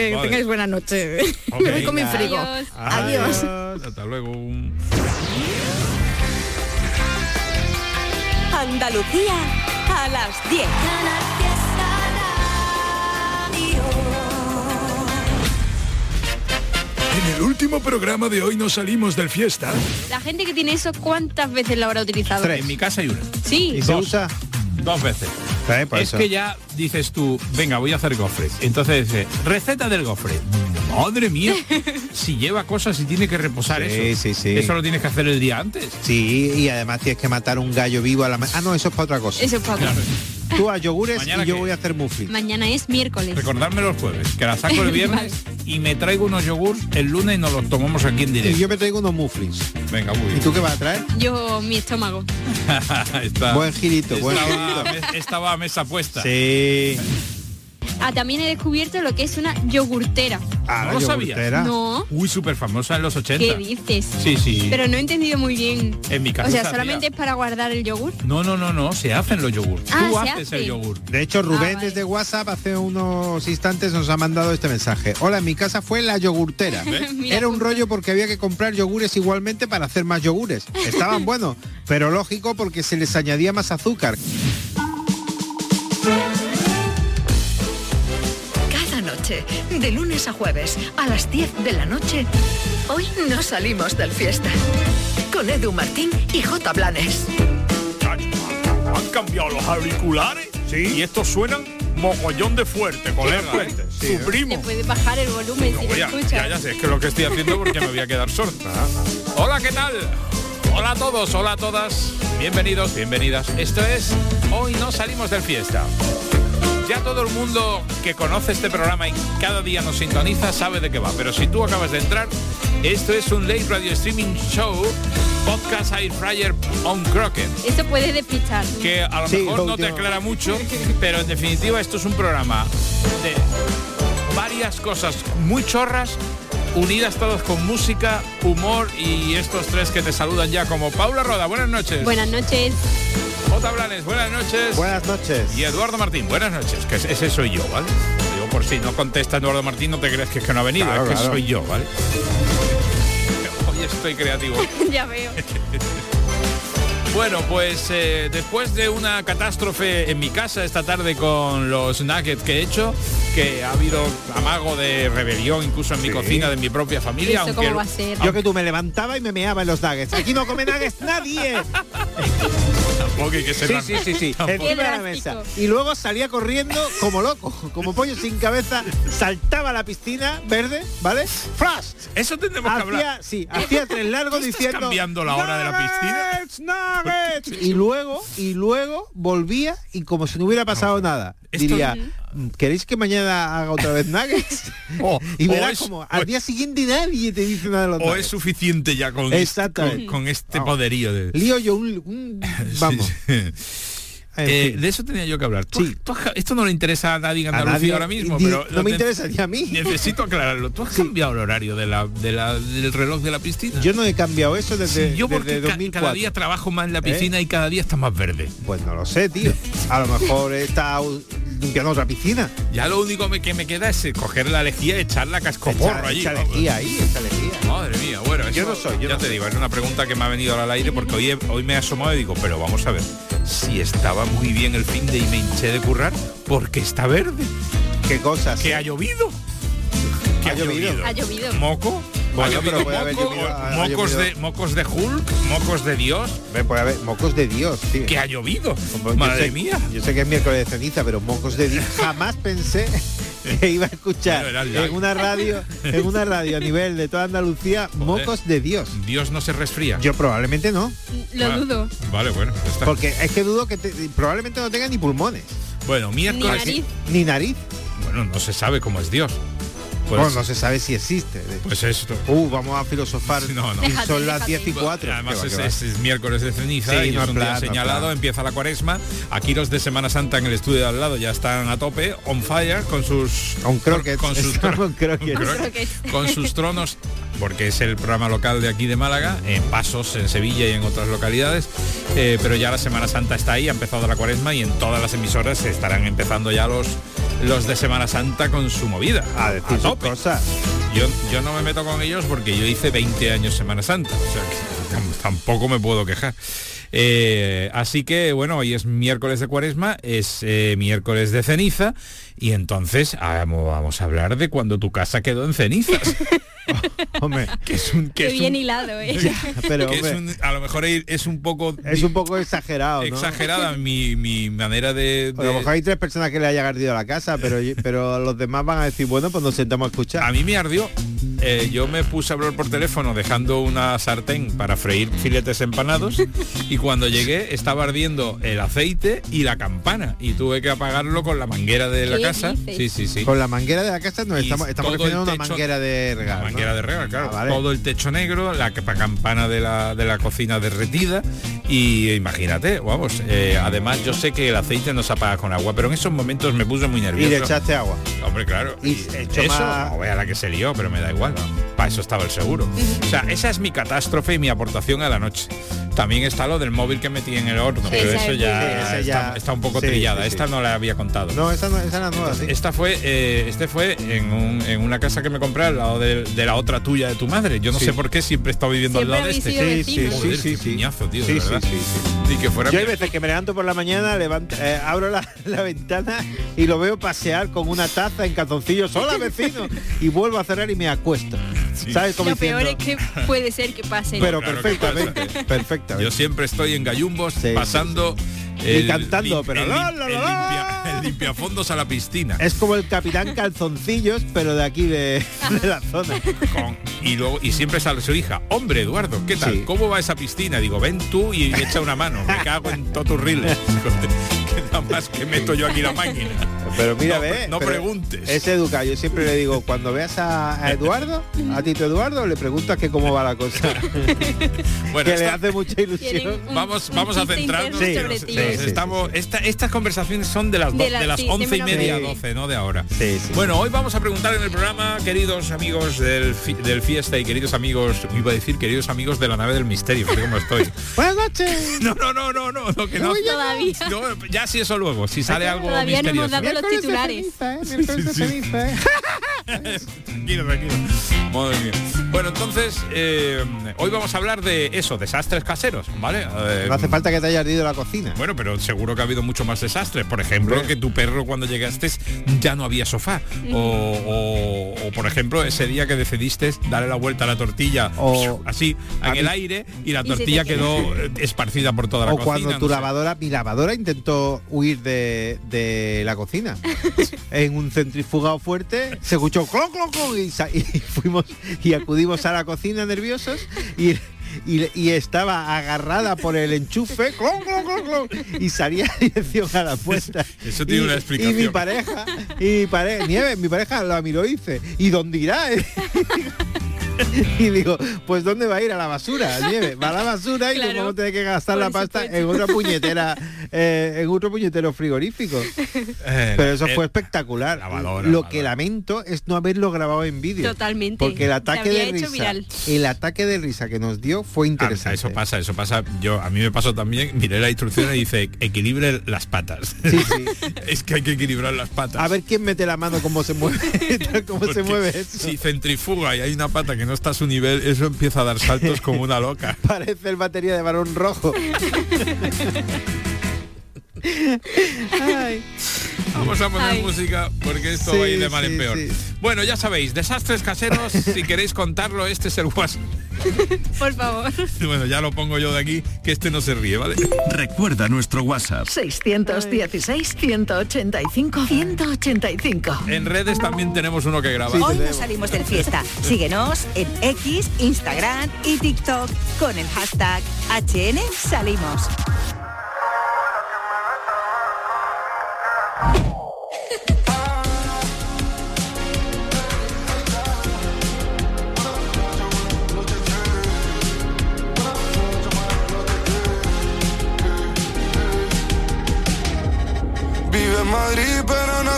Que tengáis buena noche. Okay. Me voy con mi frigo. Adiós. Hasta luego. Andalucía a las 10. En el último programa de hoy nos salimos del fiesta. La gente que tiene eso, ¿cuántas veces la habrá utilizado? 3. En mi casa hay una. Sí. ¿Y se usa? 2 veces. Es eso. Que ya dices tú, venga, voy a hacer gofres. Entonces, receta del gofre. Madre mía, si lleva cosas y tiene que reposar eso. Sí. Eso lo tienes que hacer el día antes. Sí, y además tienes que matar un gallo vivo a la mañana. Ah, no, eso es para otra cosa. Eso es para otra cosa. Tú a yogures ¿Mañana y yo qué? voy a hacer muffins. Mañana es miércoles. Recordadme los jueves, que la saco el viernes y me traigo unos yogur el lunes y nos los tomamos aquí en directo. Y yo me traigo unos muffins. Venga, muy bien. ¿Y tú qué vas a traer? Yo, mi estómago. Buen girito, buen girito. girito. Estaba a mesa puesta. Sí. También he descubierto lo que es una yogurtera. ¿No lo sabías? No. Uy, súper famosa en los 80. ¿Qué dices? Sí. Pero no he entendido muy bien. En mi casa. O sea, ¿solamente es para guardar el yogur? No, se hacen los yogur. Tú haces el yogur. De hecho, Rubén desde WhatsApp hace unos instantes nos ha mandado este mensaje. Hola, en mi casa fue la yogurtera. Era un rollo porque había que comprar yogures igualmente para hacer más yogures. Estaban buenos, pero lógico porque se les añadía más azúcar. De lunes a jueves a las 10 de la noche, hoy no salimos del fiesta. Con Edu Martín y J. Blanes. ¿Han cambiado los auriculares? Sí. Y estos suenan mogollón de fuerte, colega. Fuerte, sí, su primo. Te puedes bajar el volumen si lo escuchas. Ya sé, es que lo que estoy haciendo porque me voy a quedar sordo. Hola, ¿qué tal? Hola a todos, hola a todas. Bienvenidos, bienvenidas. Esto es Hoy no salimos del fiesta. Ya todo el mundo que conoce este programa y cada día nos sintoniza sabe de qué va. Pero si tú acabas de entrar, esto es un late radio streaming show, podcast Air Fryer on Crockett. Eso puede despistar. Que a lo mejor no te aclara mucho, pero en definitiva esto es un programa de varias cosas muy chorras, unidas todos con música, humor y estos tres que te saludan ya como Paula Roda. Buenas noches. Buenas noches. J. Blanes, buenas noches. Buenas noches. Y Eduardo Martín, buenas noches, que ese soy yo, ¿vale? Digo, por si no contesta Eduardo Martín, no te creas que es que no ha venido, claro, es que soy yo, ¿vale? Hoy estoy creativo. Ya veo. Bueno, pues después de una catástrofe en mi casa esta tarde con los nuggets que he hecho, que ha habido amago de rebelión incluso en mi cocina de mi propia familia. ¿Eso cómo va a ser? Yo que tú me levantaba y me meaba en los nuggets. Aquí no come nuggets nadie. Tampoco hay que ser sí. Encima de la mesa. Y luego salía corriendo como loco, como pollo sin cabeza, saltaba a la piscina verde, ¿vale? ¡Flash! Eso tendremos que hablar. Sí, hacía 3 largos diciendo... cambiando la hora de la piscina. Nuggets. Y luego volvía y como si no hubiera pasado nada. Diría, ¿queréis que mañana haga otra vez nuggets? Y verás como al día siguiente nadie te dice nada de los nuggets. O es suficiente ya con este poderío de... Lío yo vamos. De eso tenía yo que hablar. Esto no le interesa a nadie en Andalucía ahora mismo, pero no me interesa ni a mí. Necesito aclararlo. ¿Tú has cambiado el horario del reloj de la piscina? Yo no he cambiado eso desde, yo porque desde 2004. Cada día trabajo más en la piscina y cada día está más verde. Pues no lo sé, tío. A lo mejor está limpiando otra piscina. Ya lo único que me queda es coger la lejía y echar la cascoporro allí. Echa lejía ahí, echa lejía. Madre mía, bueno, eso, yo no soy. Ya te digo, es una pregunta que me ha venido al aire porque hoy me he asomado y digo, pero vamos a ver, si estaba muy bien el fin de y me hinché de currar, porque está verde. ¿Qué cosas? Que ha llovido. ¿Qué ha llovido? Ha llovido. ¿Moco? Bueno, pero puede haber llovido, mocos de Hulk, mocos de Dios. Puede haber mocos de Dios, tío. Que ha llovido. Madre mía. Yo sé que es miércoles de ceniza, pero mocos de Dios. Jamás pensé que iba a escuchar en una radio a nivel de toda Andalucía, mocos de Dios. Dios no se resfría. Yo probablemente no. Lo dudo. Vale, bueno, ya está. Porque es que dudo que probablemente no tenga ni pulmones. Bueno, miércoles. Ni nariz. Ni nariz. Bueno, no se sabe cómo es Dios. Bueno, no se sabe si existe. Pues esto. Vamos a filosofar. No. Son las 10:04. Además es miércoles de ceniza, y es un día señalado, empieza la cuaresma. Aquí los de Semana Santa en el estudio de al lado ya están a tope, on fire, con sus tronos, porque es el programa local de aquí de Málaga, en Pasos, en Sevilla y en otras localidades, pero ya la Semana Santa está ahí, ha empezado la cuaresma y en todas las emisoras estarán empezando ya los de Semana Santa con su movida. A decir sus cosas. Yo no me meto con ellos porque yo hice 20 años Semana Santa, o sea que tampoco me puedo quejar. Así que bueno, hoy es miércoles de cuaresma, es miércoles de ceniza, y entonces vamos a hablar de cuando tu casa quedó en cenizas. Hombre, que bien hilado, pero a lo mejor es un poco exagerado, ¿no? Exagerada mi manera de... A lo mejor hay 3 personas que le haya ardido la casa, pero los demás van a decir, bueno, pues nos sentamos a escuchar. A mí me ardió. Yo me puse a hablar por teléfono dejando una sartén para freír filetes empanados, y cuando llegué estaba ardiendo el aceite y la campana, y tuve que apagarlo con la manguera de la casa. Sí. Con la manguera de la casa no estamos refiriendo a una manguera de regar. Una manguera de regar, claro. Vale. Todo el techo negro, la campana de la cocina derretida, y imagínate, vamos, además yo sé que el aceite no se apaga con agua, pero en esos momentos me puse muy nervioso. Y le echaste agua. Hombre, claro. Y no vea la que se lió, pero me da igual. Para eso estaba el seguro. O sea, esa es mi catástrofe y mi aportación a la noche. También está lo del móvil que metí en el horno, pero eso ya está un poco trillada. Esta no la había contado. No, esa era nueva, sí. Esta fue, fue en una casa que me compré al lado de la otra tuya de tu madre. Yo no sé por qué siempre he estado viviendo al lado de este. Sí, piñazo, tío, de verdad. Sí. Y que fuera. Yo hay veces que me levanto por la mañana, abro la ventana y lo veo pasear con una taza en calzoncillos. ¡Hola, vecino! Y vuelvo a cerrar y me acuesto. ¿Sabes? Como lo peor es que puede ser que pase. Pero claro, perfectamente. Yo siempre estoy en gallumbos pasando y cantando, pero el limpiafondos a la piscina. Es como el Capitán Calzoncillos, pero de aquí de la zona. Y siempre sale su hija. Hombre, Eduardo, ¿qué tal? Sí. ¿Cómo va esa piscina? Digo, ven tú y echa una mano. Me cago en todo tu riles. Que nada más que meto yo aquí la máquina. Pero mira, no preguntes. Es educado. Yo siempre le digo, cuando veas a Eduardo, a Tito Eduardo, le preguntas que cómo va la cosa. Bueno, que le hace mucha ilusión. Vamos a centrarnos. Sí. Estas conversaciones son de las 11:30 a 12, no de ahora. Sí. Bueno, hoy vamos a preguntar en el programa, queridos amigos del fiesta y queridos amigos, iba a decir queridos amigos de la nave del misterio, fíjate cómo estoy. Buenas noches. No, que no. Todavía. No, ya sí, eso luego, si sale algo todavía misterioso. No hemos dado los titulares. Tranquilo. Madre mía. Bueno, entonces, hoy vamos a hablar de eso, desastres caseros, ¿vale? No hace falta que te haya ardido la cocina. Bueno, pero seguro que ha habido mucho más desastres. Por ejemplo, que tu perro cuando llegaste ya no había sofá. O por ejemplo, ese día que decidiste darle la vuelta a la tortilla así en el aire y la tortilla quedó esparcida por toda la cocina. O cuando mi lavadora intentó huir de la cocina. En un centrifugado fuerte se escuchó clon, clon, clon, y fuimos y acudimos a la cocina nerviosos y estaba agarrada por el enchufe clon, clon, clon, clon, y salía a dirección a la puerta. Eso tiene una explicación. Y mi pareja Nieves, mi pareja la miró y dice, ¿y dónde irá? Y digo, pues ¿dónde va a ir? A la basura, Nieve. Va a la basura y nos vamos a tener que gastar la pasta en otra puñetera, en otro puñetero frigorífico. Pero eso fue espectacular. Lo que lamento es no haberlo grabado en vídeo. Totalmente. Porque el ataque de risa que nos dio fue interesante. Eso pasa. A mí me pasó también, miré la instrucción y dice, equilibre las patas. Sí. Es que hay que equilibrar las patas. A ver quién mete la mano, cómo se mueve, se mueve eso. Si centrifuga y hay una pata que no está a su nivel, eso empieza a dar saltos como una loca. Parece el batería de Barón Rojo. Ay. Vamos a poner música porque esto va a ir de mal en peor. Bueno, ya sabéis, desastres caseros, si queréis contarlo, este es el WhatsApp. Por favor. Bueno, ya lo pongo yo de aquí, que este no se ríe, ¿vale? Recuerda nuestro WhatsApp. 616-185-185. En redes también tenemos uno que graba. Hoy no salimos del fiesta. Síguenos en X, Instagram y TikTok con el hashtag #HNSalimos.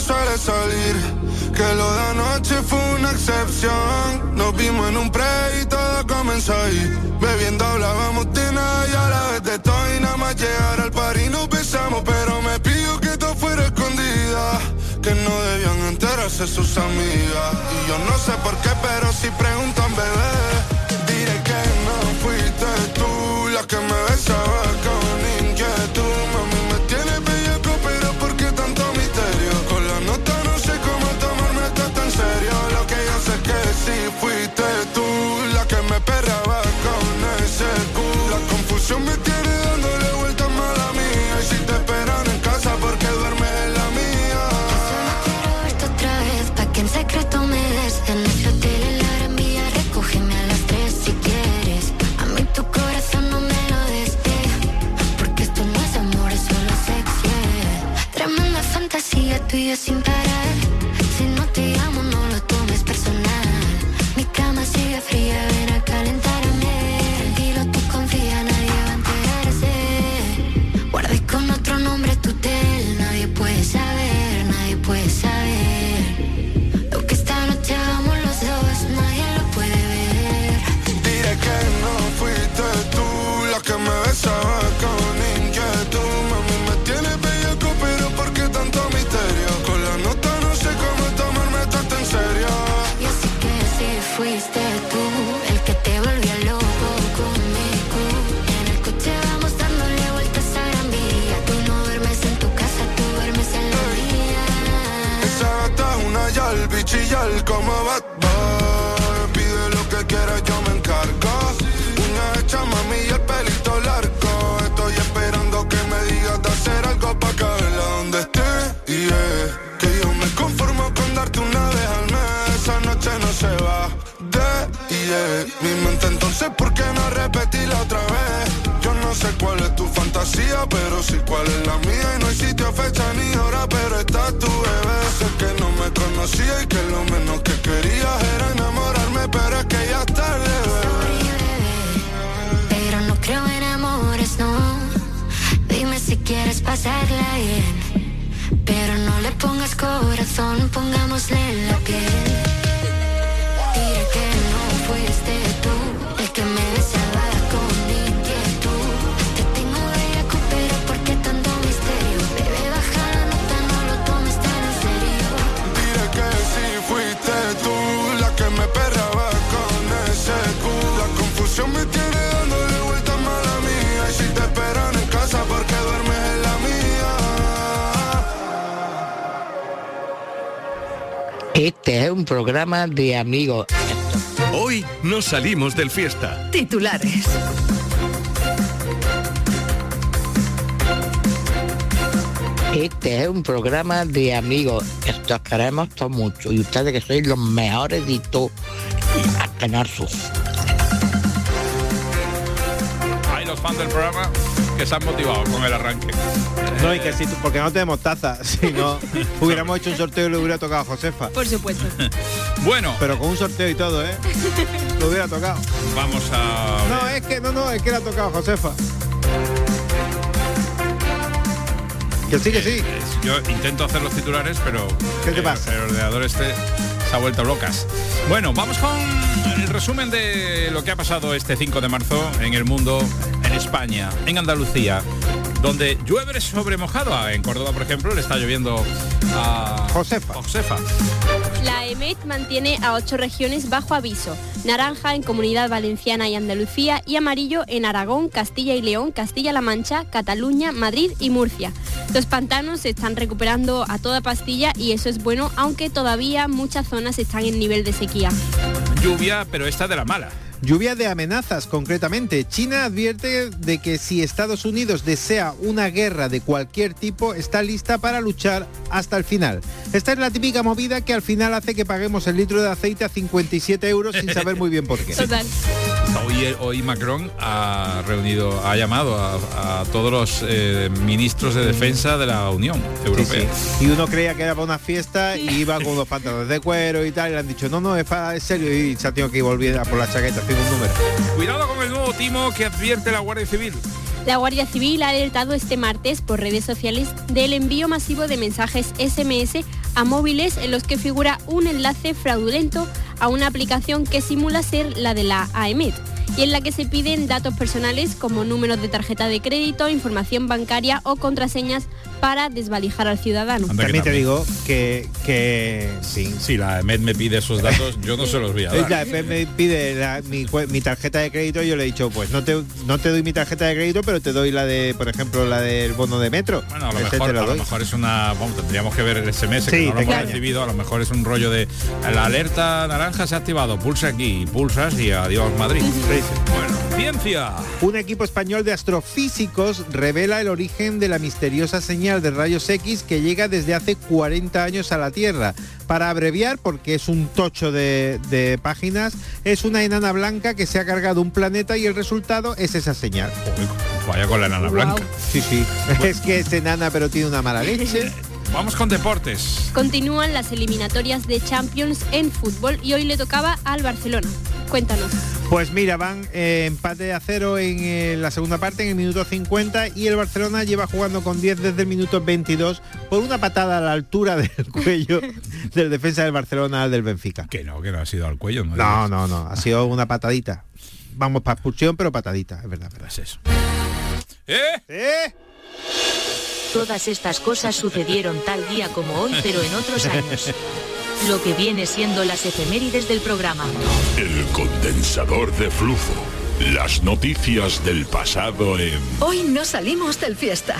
suele salir, que lo de anoche fue una excepción. Nos vimos en un pre y todo comenzó ahí. Bebiendo hablábamos de nada y a la vez de todo. Y nada más llegar al party nos besamos, pero me pidió que todo fuera escondida, que no debían enterarse sus amigas. Y yo no sé por qué, pero si preguntan, bebé, diré que no fuiste tú la que me besaba con inquietud. Mami, me tienes bellaco, pero ¿por qué tanto misterio? Con la nota no sé cómo tomarme esto tan serio. Lo que yo sé es que sí fuiste tú la que me perraba con ese culo. La confusión me tiene dándole vueltas mala mía. Y si te esperan en casa, porque duermes en la mía. Solo quiero verte otra vez, pa' que en secreto me des. En ese hotel en la Gran Vía, recógeme a las 3 si quieres. A mí tu corazón no me lo des, porque esto no es amor, es solo sexo. Tremenda fantasía tuya sin parar. Si no te llamo, no lo tomes personal. Mi cama sigue fría, ven a calentarme. Tranquilo, tú confía, nadie va a enterarse. Guardé con otro nombre tu tel, nadie puede saber, nadie puede saber. Lo que esta noche hagamos los dos, nadie lo puede ver. Diré que no fuiste tú la que me besaba con inquietud. Mami, me tienes bellaco, pero ¿por qué tanto misterio? Con la nota no sé cómo tomarme esto en serio. Y así que sí fuiste tú el que te volvió loco conmigo. En el coche vamos dándole vueltas a Gran Vía. Tú no duermes en tu casa, tú duermes en la mía. Esa gata es una yal, bichillar como Bad Boy. Pide lo que quieras, yo me encargo. Una hecha, mami, y el pelito largo. Estoy esperando que me digas de hacer algo pa' caerla donde esté. Que yo me conformo con darte una vez al mes. Esa noche no se va mi mente, entonces ¿por qué no repetirla otra vez? Yo no sé cuál es tu fantasía, pero sí cuál es la mía. Y no hay sitio, fecha ni hora, pero está tu bebé. Sé que no me conocía y que lo menos que quería era enamorarme, pero es que ya es tarde, bebé. Pero no creo en amores, no. Dime si quieres pasarla bien, pero no le pongas corazón, pongámosle en la piel. Diré que no fuiste tú el que me besaba con inquietud. Te tengo bellaco, pero ¿por qué tanto misterio? Bebé, baja la nota, no lo tomes tan en serio. Diré que sí fuiste tú la que me perraba con ese culo. La confusión me tiene dándole vueltas mala mía. Y si te esperan en casa, porque duermes en la mía. Este es un programa de amigos. Hoy nos salimos del fiesta. Titulares. Este es un programa de amigos. Estos queremos todos mucho. Y ustedes que sois los mejores de todo. A Canal Sur. Hay los fans del programa que se han motivado con el arranque. No, y que si porque no tenemos taza, si no hubiéramos hecho un sorteo y le hubiera tocado a Josefa. Por supuesto. Bueno. Pero con un sorteo y todo, ¿eh? Lo hubiera tocado. Vamos a... No, es que le ha tocado a Josefa. Que sí, que sí. Yo intento hacer los titulares, pero... ¿Qué te pasa? El ordenador se ha vuelto locas. Bueno, vamos con el resumen de lo que ha pasado este 5 de marzo en el mundo, en España, en Andalucía, donde llueve sobre mojado. En Córdoba, por ejemplo, le está lloviendo a Josefa. La EMET mantiene a 8 regiones bajo aviso. Naranja en Comunidad Valenciana y Andalucía y amarillo en Aragón, Castilla y León, Castilla-La Mancha, Cataluña, Madrid y Murcia. Los pantanos se están recuperando a toda pastilla y eso es bueno, aunque todavía muchas zonas están en nivel de sequía. Lluvia, pero esta de la mala. Lluvia de amenazas, concretamente. China advierte de que si Estados Unidos desea una guerra de cualquier tipo, está lista para luchar hasta el final. Esta es la típica movida que al final hace que paguemos el litro de aceite a 57 euros sin saber muy bien por qué. Total. Hoy Macron ha llamado a todos los ministros de defensa de la Unión Europea. Sí, sí. Y uno creía que era para una fiesta y iba con los pantalones de cuero y tal, y le han dicho, no, es serio, y se ha tenido que ir volviendo a por la chaqueta, haciendo un número. Cuidado con el nuevo timo que advierte la Guardia Civil. La Guardia Civil ha alertado este martes por redes sociales del envío masivo de mensajes SMS a móviles en los que figura un enlace fraudulento a una aplicación que simula ser la de la AEMET y en la que se piden datos personales como números de tarjeta de crédito, información bancaria o contraseñas para desvalijar al ciudadano. También te digo que sí. Si la AEMET me pide esos datos, yo no se los voy a dar. La AEMET me pide mi tarjeta de crédito y yo le he dicho, pues no te doy mi tarjeta de crédito, pero te doy la de, por ejemplo, la del bono de metro. Bueno, a lo mejor es una... Vamos, tendríamos que ver el SMS que no lo hemos recibido. A lo mejor es un rollo de la alerta naranja se ha activado, pulsa aquí, pulsas y adiós Madrid. Bueno, ciencia. Un equipo español de astrofísicos revela el origen de la misteriosa señal de rayos X que llega desde hace 40 años a la Tierra. Para abreviar, porque es un tocho de páginas, es una enana blanca que se ha cargado un planeta y el resultado es esa señal. Vaya con la enana blanca. Sí. Es que es enana pero tiene una mala leche. Vamos con deportes. Continúan las eliminatorias de Champions en fútbol y hoy le tocaba al Barcelona. Cuéntanos. Pues mira, van empate a 0 en la segunda parte, en el minuto 50, y el Barcelona lleva jugando con 10 desde el minuto 22 por una patada a la altura del cuello del defensa del Barcelona al del Benfica. Que no ha sido al cuello. No, ha sido una patadita. Vamos para expulsión, pero patadita, es verdad. Es eso. Todas estas cosas sucedieron tal día como hoy, pero en otros años. Lo que viene siendo las efemérides del programa. El condensador de flujo. Las noticias del pasado en... Hoy no salimos del fiesta.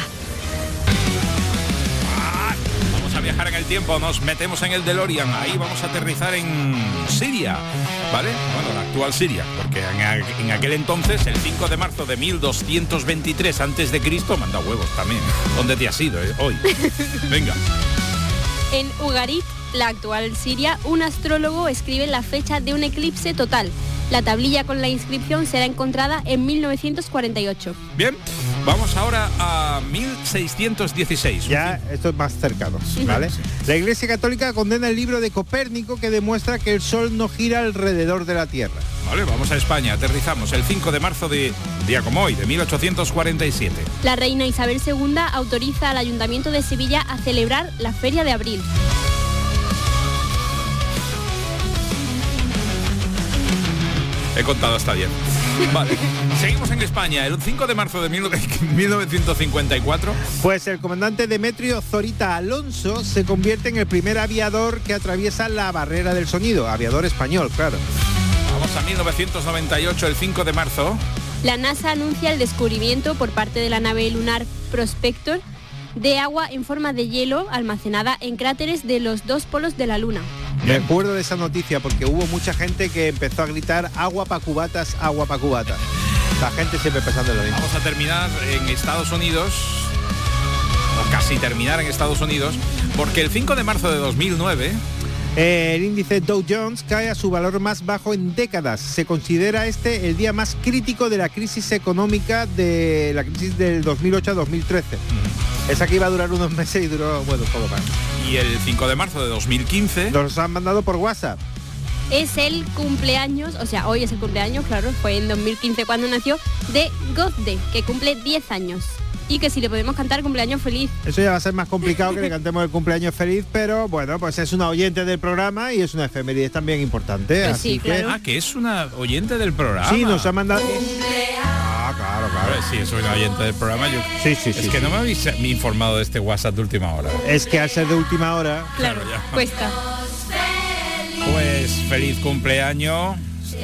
Vamos a viajar en el tiempo, nos metemos en el DeLorean. Ahí vamos a aterrizar en Siria, ¿vale? Bueno, la actual Siria, porque en aquel entonces, el 5 de marzo de 1223 a.C., manda huevos también. ¿Dónde te has ido hoy? Venga. En Ugarit, la actual Siria, un astrólogo escribe la fecha de un eclipse total. La tablilla con la inscripción será encontrada en 1948. Bien, vamos ahora a 1616. Ya, esto es más cercano, ¿vale? La Iglesia Católica condena el libro de Copérnico que demuestra que el Sol no gira alrededor de la Tierra. Vale, vamos a España, aterrizamos el 5 de marzo de día como hoy, de 1847. La reina Isabel II autoriza al Ayuntamiento de Sevilla a celebrar la Feria de Abril. He contado hasta 10. Vale, seguimos en España. El 5 de marzo de 1954. Pues el comandante Demetrio Zorita Alonso se convierte en el primer aviador que atraviesa la barrera del sonido. Aviador español, claro. Vamos a 1998, el 5 de marzo. La NASA anuncia el descubrimiento por parte de la nave lunar Prospector de agua en forma de hielo almacenada en cráteres de los dos polos de la Luna. Me acuerdo de esa noticia porque hubo mucha gente que empezó a gritar agua pa' cubatas, agua pa' cubatas. La gente siempre pensando en lo mismo. Vamos a terminar en Estados Unidos, o casi terminar en Estados Unidos, porque el 5 de marzo de 2009... el índice Dow Jones cae a su valor más bajo en décadas. Se considera este el día más crítico de la crisis económica de la crisis del 2008 a 2013. Esa que iba a durar unos meses y duró, bueno, poco más. Y el 5 de marzo de 2015... Nos han mandado por WhatsApp. Es el cumpleaños, o sea, hoy es el cumpleaños, claro, fue en 2015 cuando nació, de Gozde, que cumple 10 años. Y que si le podemos cantar cumpleaños feliz. Eso ya va a ser más complicado que le cantemos el cumpleaños feliz, pero bueno, pues es una oyente del programa y es una efeméride también importante. Pues así sí, claro. Ah, que es una oyente del programa. Sí, nos ha mandado... Claro. Sí, soy una oyente del programa. Sí. Es que no me habéis informado de este WhatsApp de última hora. Es que al ser de última hora... Claro, cuesta. Pues feliz cumpleaños.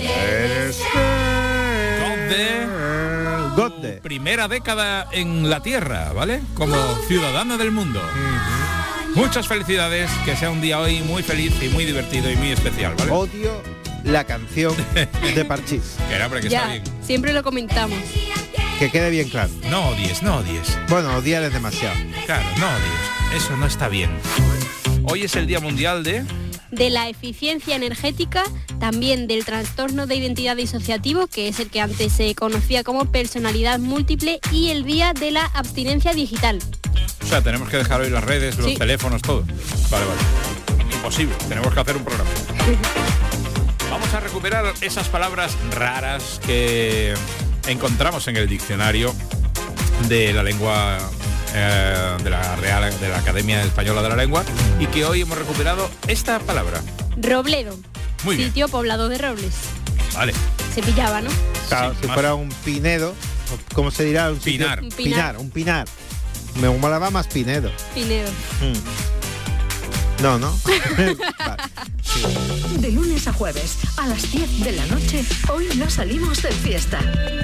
Gozde. Primera década en la Tierra, ¿vale? Como ciudadana del mundo. Muchas felicidades, que sea un día hoy muy feliz y muy divertido y muy especial, ¿vale? Odio la canción de Parchís. Que ya, está bien. Siempre lo comentamos. Que quede bien claro. No odies. Bueno, odiar es demasiado. Claro, no odies. Eso no está bien. Hoy es el Día Mundial de la eficiencia energética, también del trastorno de identidad disociativo, que es el que antes se conocía como personalidad múltiple, y el día de la abstinencia digital. O sea, tenemos que dejar hoy las redes, los teléfonos, todo. Vale. Imposible, tenemos que hacer un programa. Vamos a recuperar esas palabras raras que encontramos en el diccionario de la lengua de la Academia Española de la Lengua, y que hoy hemos recuperado esta palabra. Robledo. Muy bien. Sitio poblado de robles. Vale. Se pillaba, ¿no? Claro, Sí, si más. fuera un pinedo, ¿cómo se dirá? Un sitio- Pinar. Un pinar. Un pinar. Me molaba más pinedo. Pinedo. No, ¿no? Vale. De lunes a jueves, a las 10 de la noche, hoy no salimos de fiesta.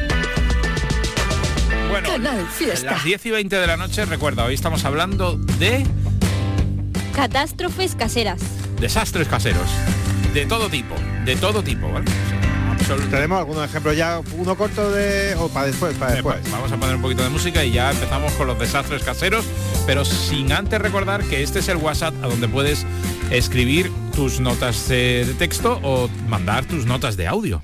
Bueno, Canal Fiesta. las 10 y 20 de la noche, recuerda, hoy estamos hablando de Catástrofes caseras. desastres caseros. De todo tipo, ¿vale? Absolutamente. Tenemos algunos ejemplos ya, uno corto de... o para después, Vamos a poner un poquito de música y ya empezamos con los desastres caseros, pero sin antes recordar que este es el WhatsApp a donde puedes escribir tus notas de texto o mandar tus notas de audio.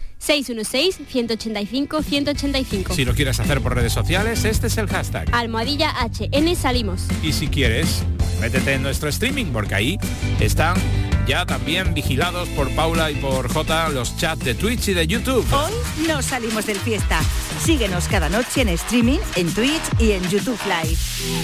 616-185-185. Si lo quieres hacer por redes sociales, este es el hashtag. Almohadilla HN salimos. Y si quieres, métete en nuestro streaming, porque ahí están ya también vigilados por Paula y por Jota los chats de Twitch y de YouTube. Hoy no salimos del fiesta. Síguenos cada noche en streaming, en Twitch y en YouTube Live.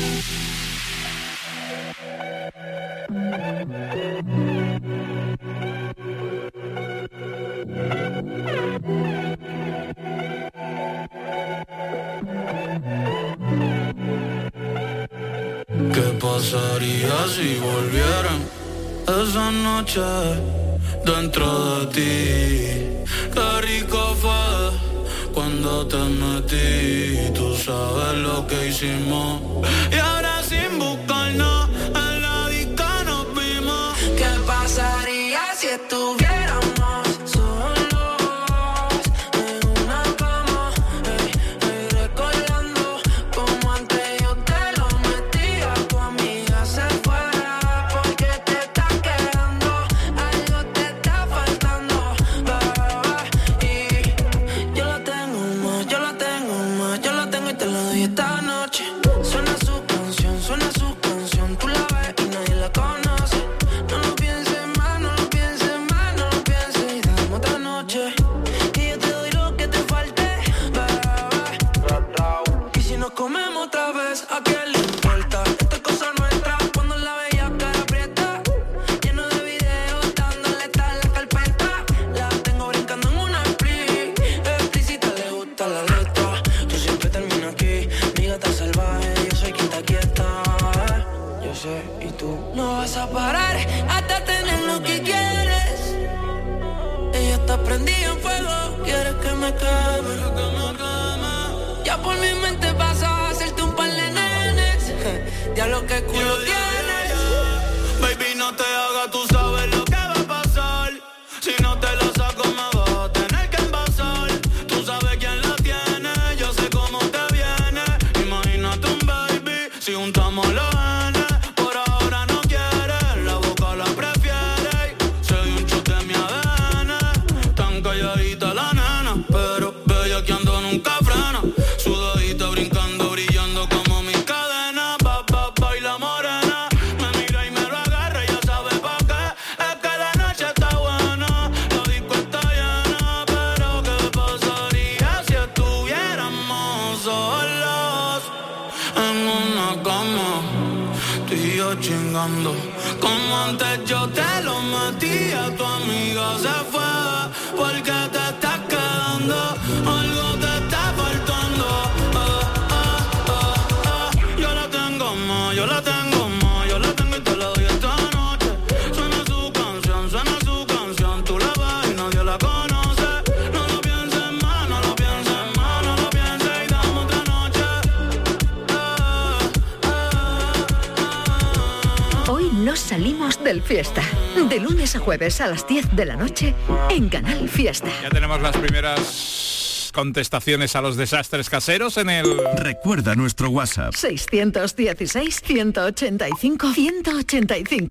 ¿Qué pasaría si volvieran esa noche dentro de ti? Qué rico fue cuando te metí. Tú sabes lo que hicimos. Y ahora sin buscarnos en la disco nos vimos. ¿Qué pasaría si estuviéramos solos en una cama? Recordando como antes yo te lo metía. Tu amiga se fue porque te está quedando. Algo te está faltando, bebé. Y yo la tengo más, yo la tengo más. Yo la tengo y te la doy esta noche. Suena su canción, tú la ves y nadie la conoce. No lo pienses más, no lo pienses más, no lo pienses y dame otra noche. Y yo te doy lo que te falte, bebé. Y si nos comemos otra vez, ¿a quién le importa? Esta es cosa nuestra, cuando la veía cara aprieta. Lleno de videos, dándole tal la carpeta. La tengo brincando en una explícita, le gusta la letra. Tú siempre terminas aquí, mi gata salvaje, yo soy quien te quieta. Yo sé, y tú no vas a parar hasta tener lo que quieres. Ella está prendida en fuego, quieres que me queme. Ya por mi mente pasa a hacerte un par de nenes. Ya lo que culo tienes. Baby, no te hagas, tú sabes lo que va a pasar. Si no te la saco me vas a tener que envasar. Tú sabes quién la tiene, yo sé cómo te viene. Imagínate un baby, si juntamos los genes. Por ahora no quiere, la boca la prefiere. Se dio un chute de mi ADN. Tan calladita la nena, pero bella que ando nunca frena. Sudadita brincando, brillando como mis cadenas. Baila morena. Me mira y me lo agarra, ya sabe pa' qué. Es que la noche está buena, la disco está llena. Pero ¿qué pasaría si estuviéramos solos en una cama? Tú y yo chingando, como antes yo te lo metía. Tu amiga se fue porque te estás quedando. Algo te está faltando. Yo la tengo más, yo la tengo más. Yo la tengo y te la doy esta noche. Suena su canción, tú la ves y nadie la conoce. No lo pienses más, no lo pienses más, no lo pienses y dame otra noche. Hoy no salimos del fiesta. De lunes a jueves a las 10 de la noche en Canal Fiesta. Ya tenemos las primeras contestaciones a los desastres caseros en el... Recuerda nuestro WhatsApp. 616-185-185.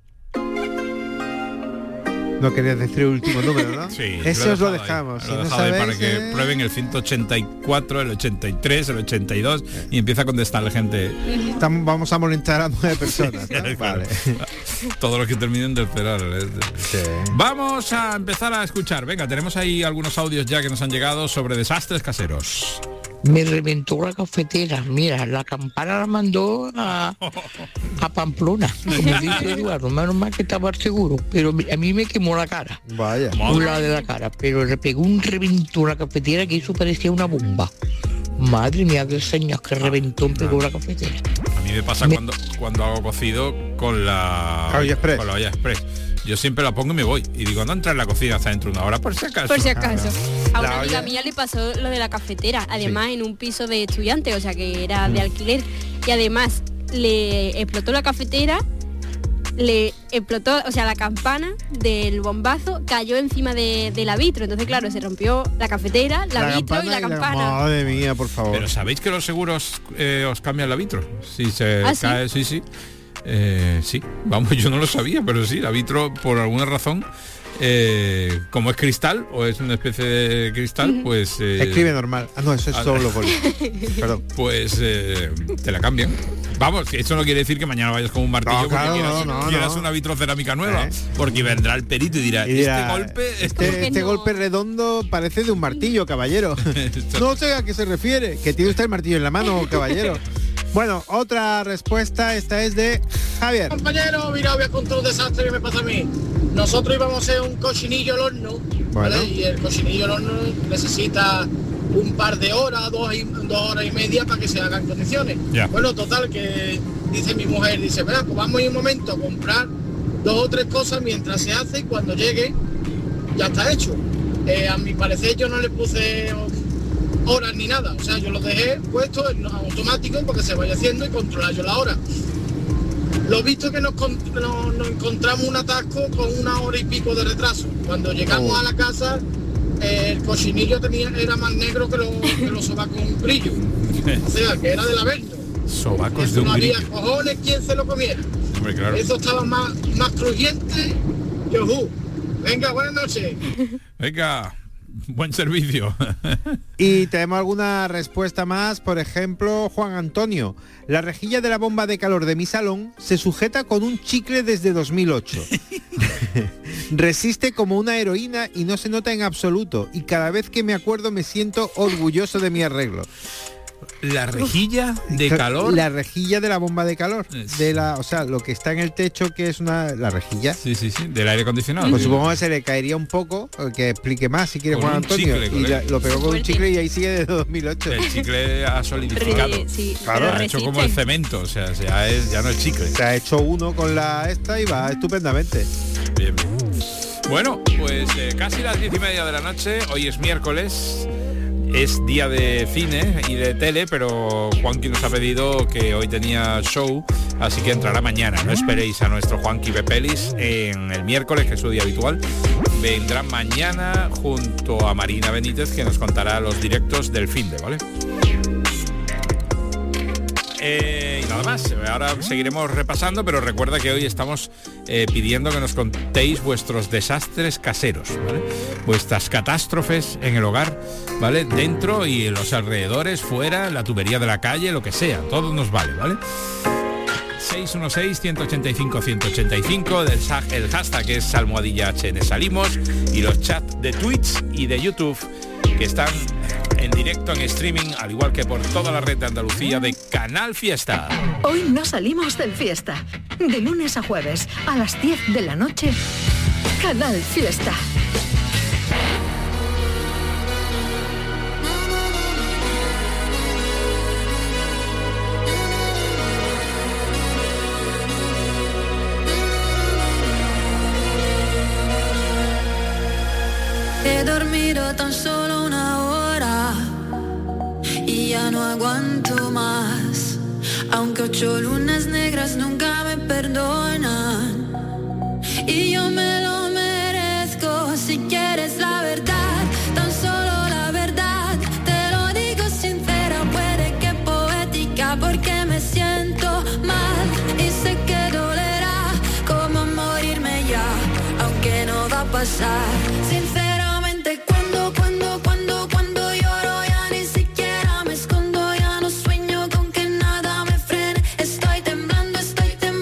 No querías decir el último número, ¿no? Sí, Eso os lo he dejamos. dejado Si no ahí para sabéis, que prueben el 184, el 83, el 82 y empieza a contestar gente. vamos a molestar a 9 personas, ¿no? Claro. Vale. Todos los que terminen de esperar. Sí. Vamos a empezar a escuchar. Venga, tenemos ahí algunos audios ya que nos han llegado sobre desastres caseros. Me reventó la cafetera. Mira, la campana la mandó a Pamplona, como dice Eduardo. Menos mal que estaba seguro, pero a mí me quemó la cara. Vaya. Un lado de la cara, pero le pegó un reventó a la cafetera que eso parecía una bomba. Madre mía, del señor que reventó, pegó la cafetera. A mí me pasa cuando hago cocido con la olla express. Yo siempre la pongo y me voy. Y digo, no entra en la cocina hasta dentro de una hora, por si acaso. Por si acaso. A una La amiga olla- mía le pasó lo de la cafetera, además en un piso de estudiante, o sea que era de alquiler. Y además le explotó la cafetera, le explotó, o sea, la campana del bombazo cayó encima de la vitro. Entonces, claro, se rompió la cafetera, la vitro y la campana. Madre mía, por favor. Pero ¿sabéis que los seguros os cambian la vitro? Si se ¿Ah, sí? cae, sí. Sí, vamos, yo no lo sabía, pero sí, la vitro, por alguna razón, como es cristal, o es una especie de cristal, pues... Escribe normal. Ah, no, eso es solo gol. Perdón. Pues te la cambian. Vamos, que eso no quiere decir que mañana vayas con un martillo No, claro, porque quieras una vitrocerámica nueva, porque vendrá el perito y dirá, este golpe redondo parece de un martillo, caballero. No sé a qué se refiere. Que tiene usted el martillo en la mano, caballero. Bueno, otra respuesta, esta es de Javier. Compañero, mira, voy a contar un desastre que me pasa a mí. Nosotros íbamos a hacer un cochinillo al horno, ¿vale? Y el cochinillo al horno necesita un par de horas, 2 horas y media para que se hagan condiciones. Ya. Bueno, total, que dice mi mujer, dice, mira, pues vamos a ir un momento a comprar 2 o 3 cosas mientras se hace y cuando llegue ya está hecho. A mi parecer yo no le puse horas ni nada, o sea, yo lo dejé puesto en automático porque se vaya haciendo y controlar yo la hora. Lo visto que nos encontramos un atasco con 1 hora y pico de retraso. Cuando llegamos a la casa, el cochinillo era más negro que los sobacos de un grillo. O sea, que era del averno. Sobacos Eso de un no había grillo. cojones quien se lo comiera. Hombre, claro. Eso estaba más crujiente que ojú. Venga, buenas noches. Venga, buen servicio. Y tenemos alguna respuesta más, por ejemplo, Juan Antonio. La rejilla de la bomba de calor de mi salón se sujeta con un chicle desde 2008. Resiste como una heroína y no se nota en absoluto. Y cada vez que me acuerdo me siento orgulloso de mi arreglo. La rejilla de calor. La rejilla de la bomba de calor. O sea, lo que está en el techo, que es la rejilla. Sí, del aire acondicionado. Pues supongo que se le caería un poco, que explique más si quiere Con Juan un Antonio. chicle, Y colega. lo pegó con un chicle y ahí sigue desde 2008. El chicle ha solidificado. Sí, Claro, ha hecho como el cemento, o sea, ya no es chicle. Se ha hecho uno con la esta y va estupendamente. Bien. Bueno, pues casi las 10:30 de la noche. Hoy es miércoles. Es día de cine y de tele, pero Juanqui nos ha pedido que hoy tenía show, así que entrará mañana. No esperéis a nuestro Juanqui Bepelis en el miércoles, que es su día habitual. Vendrá mañana junto a Marina Benítez, que nos contará los directos del finde, ¿vale? Y nada más, ahora seguiremos repasando, pero recuerda que hoy estamos pidiendo que nos contéis vuestros desastres caseros, ¿vale? Vuestras catástrofes en el hogar, ¿vale? Dentro y en los alrededores, fuera, la tubería de la calle, lo que sea, todo nos vale, ¿vale? 616-185-185, el hashtag es #HN Salimos, y los chats de Twitch y de YouTube que están en directo, en streaming, al igual que por toda la red de Andalucía de Canal Fiesta. Hoy no salimos del fiesta. De lunes a jueves a las 10 de la noche, Canal Fiesta. He dormido tan solo 1 hora y ya no aguanto más. Aunque 8 lunas negras nunca me perdonan y yo me lo merezco. Si quieres la verdad, tan solo la verdad, te lo digo sincera, puede que poética, porque me siento mal y sé que dolerá como morirme ya, aunque no va a pasar. Sinceramente, cuando lloro ya ni siquiera me escondo, ya no sueño con que nada me frene. Estoy temblando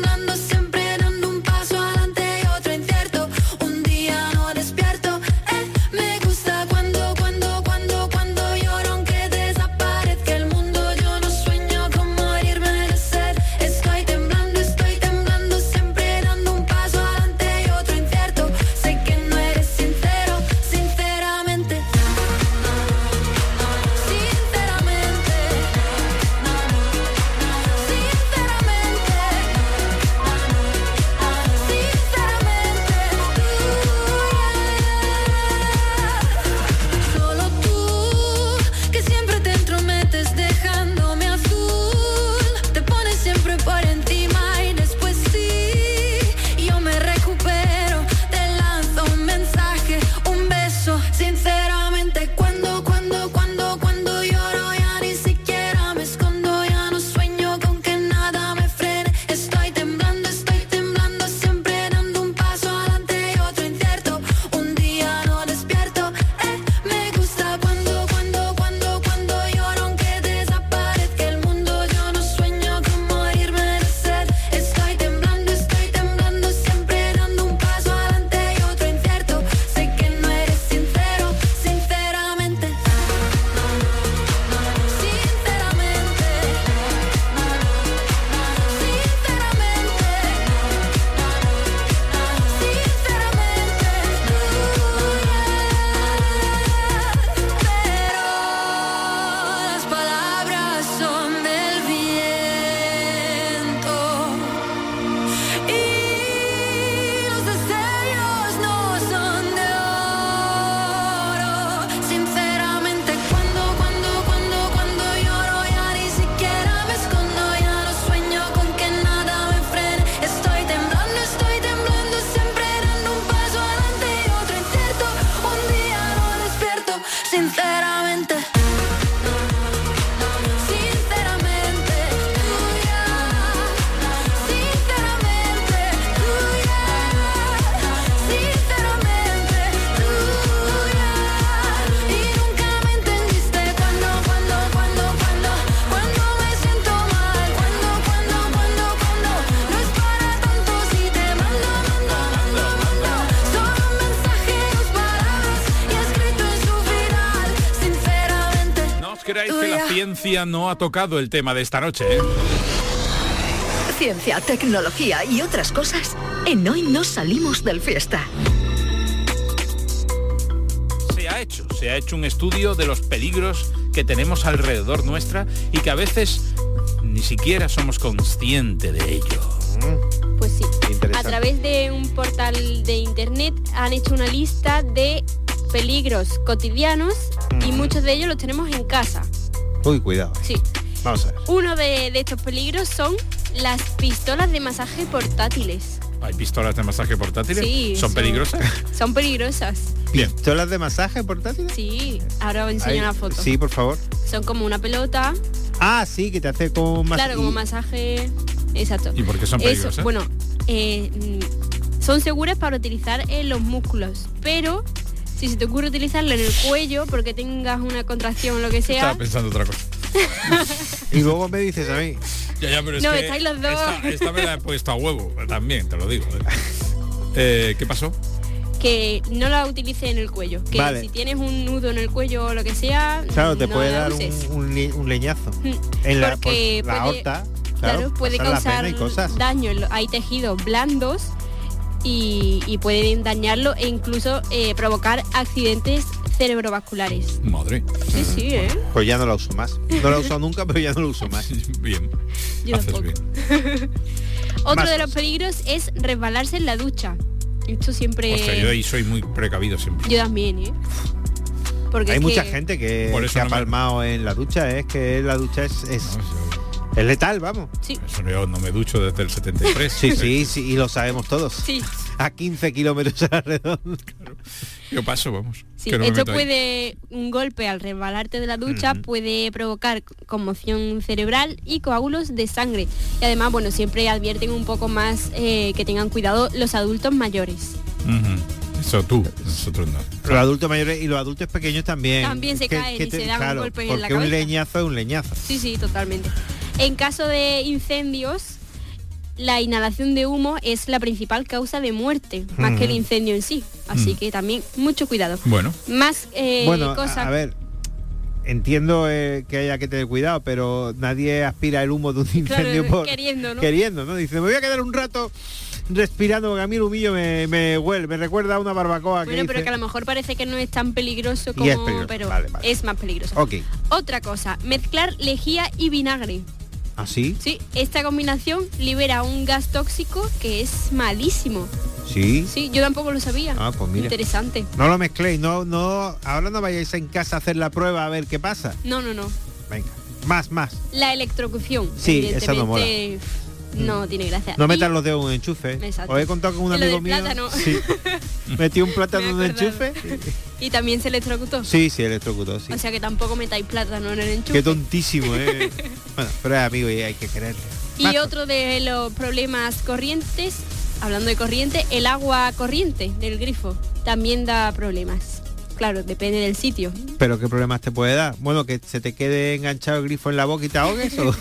creáis que la ciencia no ha tocado el tema de esta noche, ¿eh? Ciencia, tecnología y otras cosas en Hoy no salimos del fiesta. Se ha hecho un estudio de los peligros que tenemos alrededor nuestra y que a veces ni siquiera somos conscientes de ello. Pues sí, a través de un portal de internet han hecho una lista de peligros cotidianos y muchos de ellos los tenemos en casa. Uy, cuidado. Sí. Vamos a ver. Uno de estos peligros son las pistolas de masaje portátiles. ¿Hay pistolas de masaje portátiles? Sí. ¿Son peligrosas? Son peligrosas. Bien. ¿Pistolas de masaje portátiles? Sí, ahora os enseño una foto. Sí, por favor. Son como una pelota. Ah, sí, que te hace como masaje. Claro, como masaje. Exacto. ¿Y por qué son peligrosas? Bueno, son seguras para utilizar en los músculos, pero si se te ocurre utilizarlo en el cuello porque tengas una contracción o lo que sea... Estaba pensando otra cosa. Y luego me dices a mí. Ya, pero no, es que estáis los dos. Esta me la he puesto a huevo, también, te lo digo. ¿Qué pasó? Que no la utilices en el cuello. Que vale. Si tienes un nudo en el cuello o lo que sea... Claro, te no puede la dar uses. un leñazo. En la aorta. Claro, puede causar daño. Hay tejidos blandos y pueden dañarlo e incluso provocar accidentes cerebrovasculares. Madre. Sí, Pues ya no la uso más. No la he usado nunca, pero ya no la uso más. Bien. Yo haces tampoco. bien. Otro Más de los peligros es resbalarse en la ducha. Esto siempre... Hostia, yo ahí soy muy precavido siempre. Yo también, Porque hay es mucha que... gente que Por eso se ha no me- palmado en la ducha. Es que la ducha es letal, vamos. Sí. Eso yo no me ducho desde el 73. Sí, y lo sabemos todos. Sí. A 15 kilómetros a la redonda. Yo paso, vamos. Sí, que no me esto meto ahí. puede, un golpe al resbalarte de la ducha puede provocar conmoción cerebral y coágulos de sangre. Y además, bueno, siempre advierten un poco más que tengan cuidado los adultos mayores. Ujú. Eso tú, nosotros no. Los adultos mayores y los adultos pequeños también. También se caen y se dan un golpe en la porque un cabeza. leñazo es un leñazo. Sí, totalmente. En caso de incendios, la inhalación de humo es la principal causa de muerte, más que el incendio en sí. Así que también mucho cuidado. Bueno. Más Bueno, cosas... a ver, entiendo que haya que tener cuidado, pero nadie aspira el humo de un incendio Claro, queriendo, ¿no? Queriendo, ¿no? Dice, me voy a quedar un rato respirando, porque a mí el humillo me huele, me recuerda a una barbacoa. Bueno, pero que a lo mejor parece que no es tan peligroso Y como... es peligroso, pero vale. es más peligroso. Ok. Otra cosa, mezclar lejía y vinagre. ¿Así? Sí, esta combinación libera un gas tóxico que es malísimo. Sí. Sí, yo tampoco lo sabía. Ah, pues mira. Interesante. No lo mezcléis, no, ahora no vayáis en casa a hacer la prueba a ver qué pasa. No. Venga, más. La electrocución. Sí, esa no mola. evidentemente, no tiene gracia. No Y- metan los dedos en un enchufe. Exacto. Os he contado con un En lo amigo del mío. plátano. Sí. Metió un plátano en Me un he acordado. enchufe. Y también se electrocutó. Sí, electrocutó, sí. O sea que tampoco metáis plátano en el enchufe. Qué tontísimo, Bueno, pero es amigo y hay que quererle. Y otro de los problemas corrientes, hablando de corriente, el agua corriente del grifo también da problemas. Claro, depende del sitio. Pero qué problemas te puede dar. Bueno, que se te quede enganchado el grifo en la boca y te ahogues o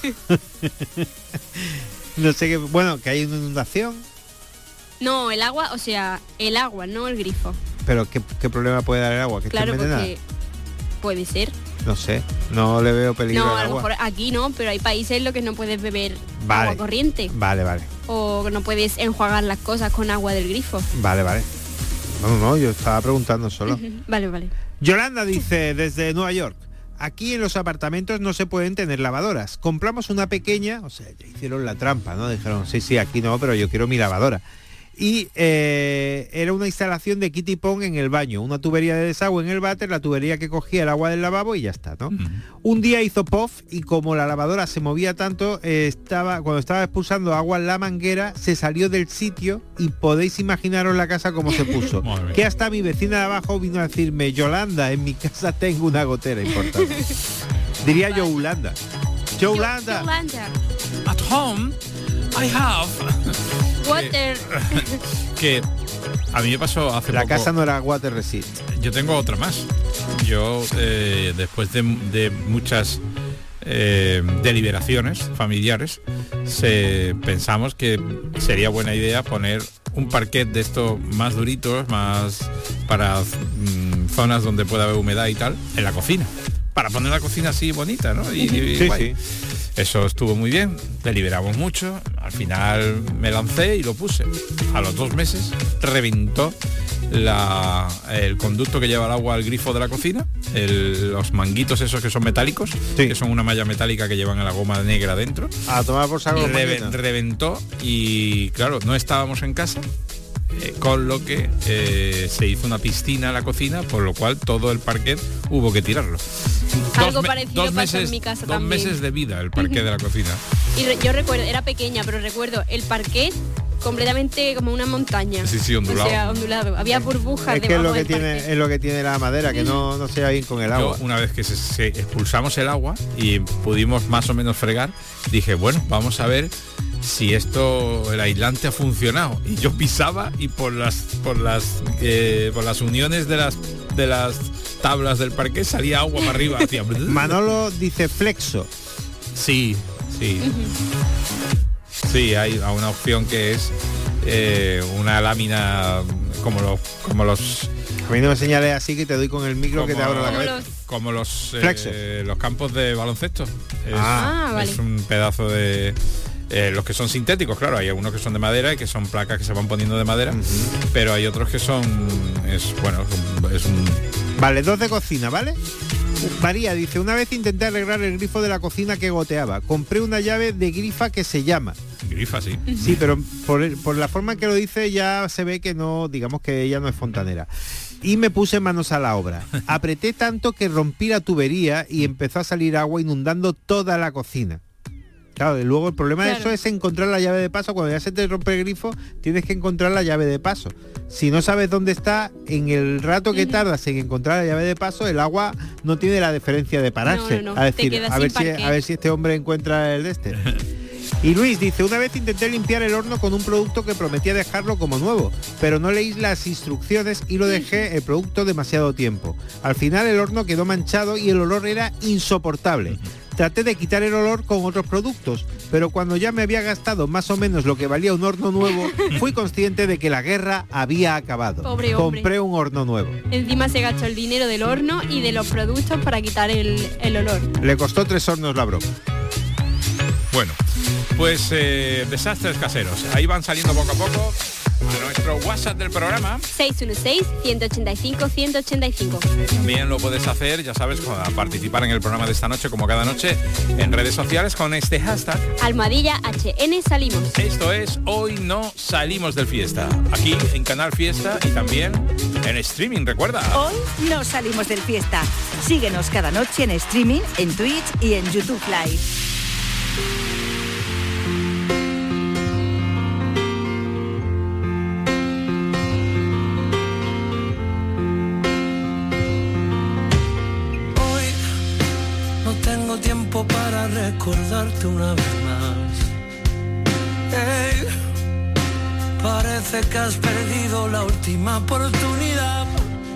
no sé qué. Bueno, que hay una inundación. No, el agua, o sea, el agua, no el grifo. Pero qué problema puede dar el agua, que Claro, esté envenenada. porque puede ser. No sé, no le veo peligro No, al a lo agua. mejor aquí no, pero hay países en los que no puedes beber Vale. agua corriente. Vale. O no puedes enjuagar las cosas con agua del grifo. Vale. No, yo estaba preguntando solo. Vale. Yolanda dice desde Nueva York: aquí en los apartamentos no se pueden tener lavadoras. Compramos una pequeña, o sea, ya hicieron la trampa, ¿no? Dijeron, sí, aquí no, pero yo quiero mi lavadora. Y era una instalación de Kitty Pong en el baño, una tubería de desagüe en el váter, la tubería que cogía el agua del lavabo y ya está, ¿no? Un día hizo puff y como la lavadora se movía tanto, cuando estaba expulsando agua en la manguera, se salió del sitio y podéis imaginaros la casa como se puso. Que hasta mi vecina de abajo vino a decirme, Yolanda, en mi casa tengo una gotera importante. Diría Yolanda. Yolanda. At home, I have... Water. Que a mí me pasó hace La poco. casa no era water resist. Yo tengo otra más. Yo, después de muchas deliberaciones familiares, pensamos que sería buena idea poner un parquet de estos más duritos, más para zonas donde pueda haber humedad y tal, en la cocina. para poner la cocina así bonita, ¿no? Y Sí, guay. Eso estuvo muy bien, deliberamos mucho, al final me lancé y lo puse. A los 2 meses reventó el conducto que lleva el agua al grifo de la cocina, los manguitos esos que son metálicos, que son una malla metálica que llevan a la goma negra dentro. A tomar por saco. Reventó y claro, no estábamos en casa, con lo que se hizo una piscina en la cocina, por lo cual todo el parquet hubo que tirarlo. Algo parecido pasó en mi casa también. 2 meses de vida el parquet de la cocina. Y yo recuerdo, era pequeña, pero recuerdo el parquet completamente como una montaña. Sí, ondulado. O sea, ondulado. Había burbujas. Es que es lo que tiene la madera, que no se va bien con el agua. Yo, una vez que se expulsamos el agua y pudimos más o menos fregar, dije, bueno, vamos a ver si el aislante ha funcionado. Y yo pisaba y por las uniones de las tablas del parquet salía agua para arriba. Hacía... Manolo dice flexo. Sí. Sí, hay una opción que es una lámina como los... A mí no me señales así que te doy con el micro que te abro la cabeza. Como los Flexos. campos de baloncesto. Vale. Es un pedazo de... los que son sintéticos, claro, hay algunos que son de madera y que son placas que se van poniendo de madera, pero hay otros que son... Vale, 2 de cocina, ¿vale? María dice, una vez intenté arreglar el grifo de la cocina que goteaba. Compré una llave de grifa que se llama. Grifa, sí. Sí, pero por la forma en que lo dice ya se ve que no, digamos que ella no es fontanera. Y me puse manos a la obra. Apreté tanto que rompí la tubería y empezó a salir agua inundando toda la cocina. Claro, y luego el problema de eso es encontrar la llave de paso. Cuando ya se te rompe el grifo, tienes que encontrar la llave de paso. Si no sabes dónde está, en el rato que tardas en encontrar la llave de paso, el agua no tiene la diferencia de pararse. No. A decir, a ver si este hombre encuentra el de este. Y Luis dice, una vez intenté limpiar el horno con un producto que prometía dejarlo como nuevo, pero no leí las instrucciones y lo dejé el producto demasiado tiempo. Al final el horno quedó manchado y el olor era insoportable. Traté de quitar el olor con otros productos, pero cuando ya me había gastado más o menos lo que valía un horno nuevo, fui consciente de que la guerra había acabado. Pobre hombre. Compré un horno nuevo. Encima se gastó el dinero del horno y de los productos para quitar el olor. Le costó 3 hornos la broma. Bueno, pues desastres caseros. Ahí van saliendo poco a poco a nuestro WhatsApp del programa. 616-185-185. También lo puedes hacer, ya sabes, para participar en el programa de esta noche, como cada noche, en redes sociales con este hashtag. #HN Salimos. Esto es Hoy No Salimos del Fiesta. Aquí en Canal Fiesta y también en streaming, recuerda. Hoy no salimos del Fiesta. Síguenos cada noche en streaming, en Twitch y en YouTube Live. Tiempo para recordarte una vez más. Hey, parece que has perdido la última oportunidad.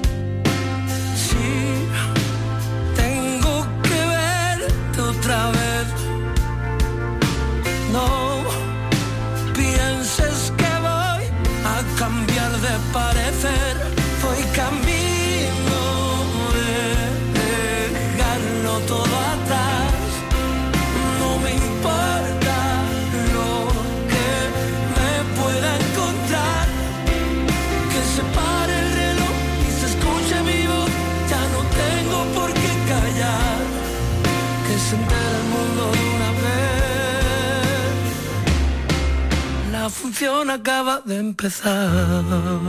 Sí, tengo que verte otra vez. No pienses que voy a cambiar de parecer. Voy camino de dejarlo todo atrás. Se entera el mundo de una vez. La función acaba de empezar.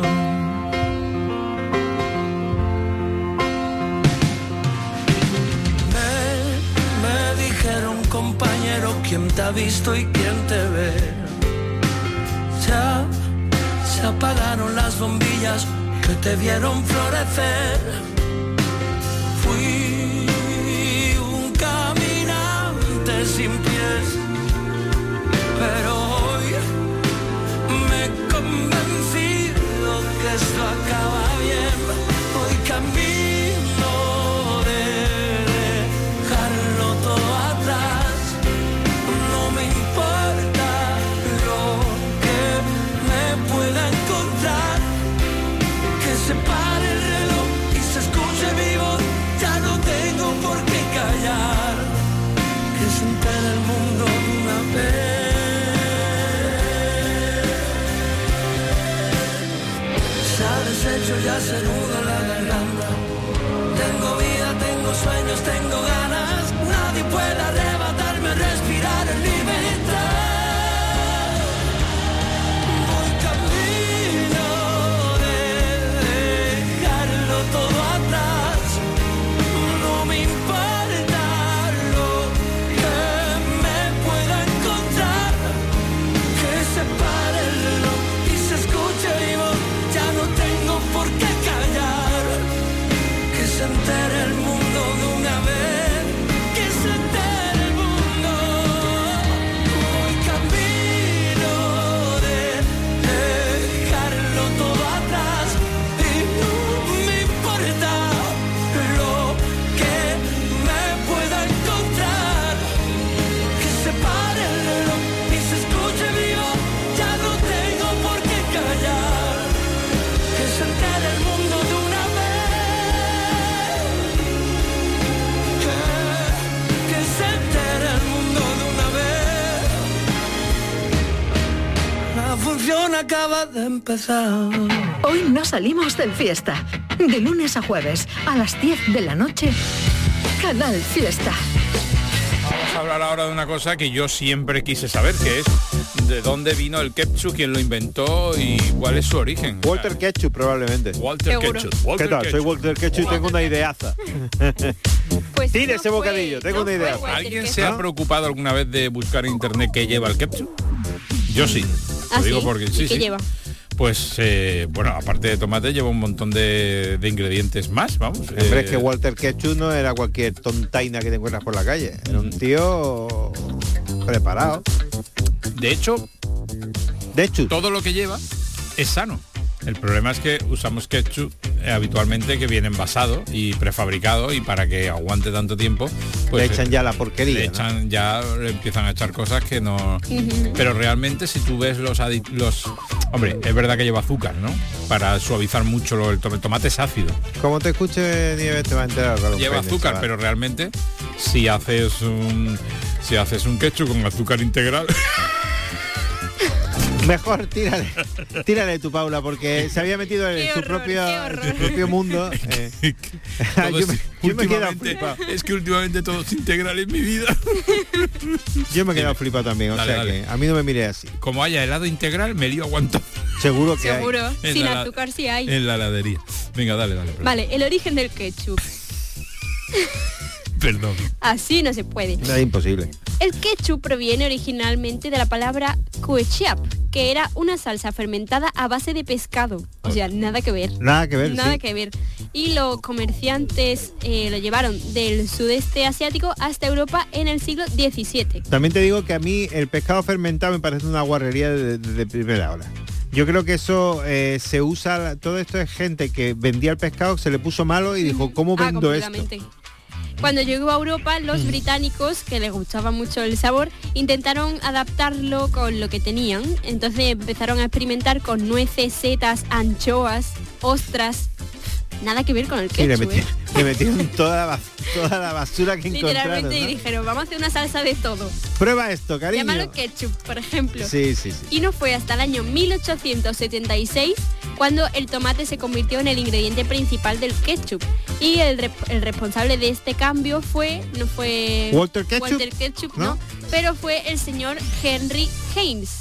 Me dijeron, compañero, quién te ha visto y quién te ve. Ya se apagaron las bombillas que te vieron florecer. Fui sin pies, pero hoy me he convencido que esto acaba bien. Voy camino de dejarlo todo atrás. No me importa lo que me pueda encontrar. Que se pare el reloj y se escuche ya se nuda la garganta. Tengo vida, tengo sueños, tengo ganas. Nadie puede arrebatarme respirar en libertad. Voy camino de dejarlo todo atrás. No me importa lo que me pueda encontrar. Que se pare el reloj y se escuche vivo. Ya no tengo por qué callar. Que se entere el mundo de una vez. Que se entere el mundo. Voy camino de dejarlo todo atrás. Y no me importa lo que me pueda encontrar. Que se pare el reloj y se escuche vivo. Ya no tengo por qué callar. Que se entere el mundo de una vez. Que se entere el mundo de una vez. La función acaba de empezar. Hoy no salimos del Fiesta. De lunes a jueves, a las 10 de la noche, Canal Fiesta. Vamos a hablar ahora de una cosa que yo siempre quise saber, que es de dónde vino el ketchup, quién lo inventó y cuál es su origen. Walter Ketchup, probablemente. Walter Seguro. Ketchup. Walter ¿Qué tal? Soy Ketchup. Walter Ketchup y tengo una ideaza. Pues Tire no ese bocadillo, tengo una idea. ¿Alguien se ha preocupado alguna vez de buscar en internet qué lleva el ketchup? Yo sí. Lo digo porque ¿Y sí, qué sí. lleva? Pues bueno, aparte de tomate lleva un montón de ingredientes más, vamos. Hombre, es que Walter Ketchup no era cualquier tontaina que te encuentras por la calle. Era un tío preparado. De hecho, todo lo que lleva es sano. El problema es que usamos ketchup habitualmente que viene envasado y prefabricado, y para que aguante tanto tiempo pues le echan ya la porquería, le echan, ya le empiezan a echar cosas que no. Pero realmente si tú ves los hombre, es verdad que lleva azúcar, ¿no? Para suavizar mucho el tomate es ácido. Como te escuche Nieves te va a enterar. Lleva azúcar, pero realmente si haces un ketchup con azúcar integral mejor tírale tu, Paula, porque se había metido en su propio mundo. Yo me he quedado flipado. Es que últimamente todo es integral en mi vida. Yo me he quedado flipado también, Dale, o sea dale. que a mí no me mire así. Como haya helado integral, me lío aguantando. Seguro que Seguro, hay. sin azúcar sí hay. En la heladería. Venga, dale. Vale, el origen del ketchup. Perdón. Así no se puede. Es imposible. El ketchup proviene originalmente de la palabra ketchup, que era una salsa fermentada a base de pescado. O sea, nada que ver. Nada que ver, Nada sí. que ver. Y los comerciantes lo llevaron del sudeste asiático hasta Europa en el siglo XVII. También te digo que a mí el pescado fermentado me parece una guarrería de primera hora. Yo creo que eso se usa, todo esto es gente que vendía el pescado, se le puso malo y dijo, ¿cómo vendo esto? Completamente. Cuando llegó a Europa, los británicos, que les gustaba mucho el sabor, intentaron adaptarlo con lo que tenían. Entonces empezaron a experimentar con nueces, setas, anchoas, ostras. Nada que ver con el Sí, ketchup. le metieron toda la basura que encontraron, Literalmente, ¿no? y dijeron, vamos a hacer una salsa de todo. Prueba esto, cariño. Llámalo ketchup, por ejemplo. Sí. Y no fue hasta el año 1876 cuando el tomate se convirtió en el ingrediente principal del ketchup. Y el responsable de este cambio no fue Walter Ketchup, no, pero fue el señor Henry Heinz.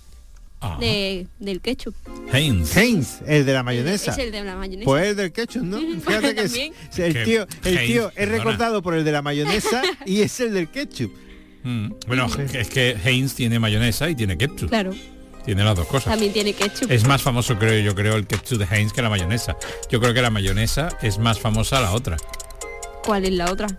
Del ketchup. Heinz, el de la mayonesa. Es el de la mayonesa. Pues el del ketchup, ¿no? Fíjate que También. el tío es recordado por el de la mayonesa y es el del ketchup. Bueno, es que Heinz tiene mayonesa y tiene ketchup. Claro. Tiene las dos cosas. También tiene ketchup. Es más famoso, creo, el ketchup de Heinz que la mayonesa. Yo creo que la mayonesa es más famosa la otra. ¿Cuál es la otra?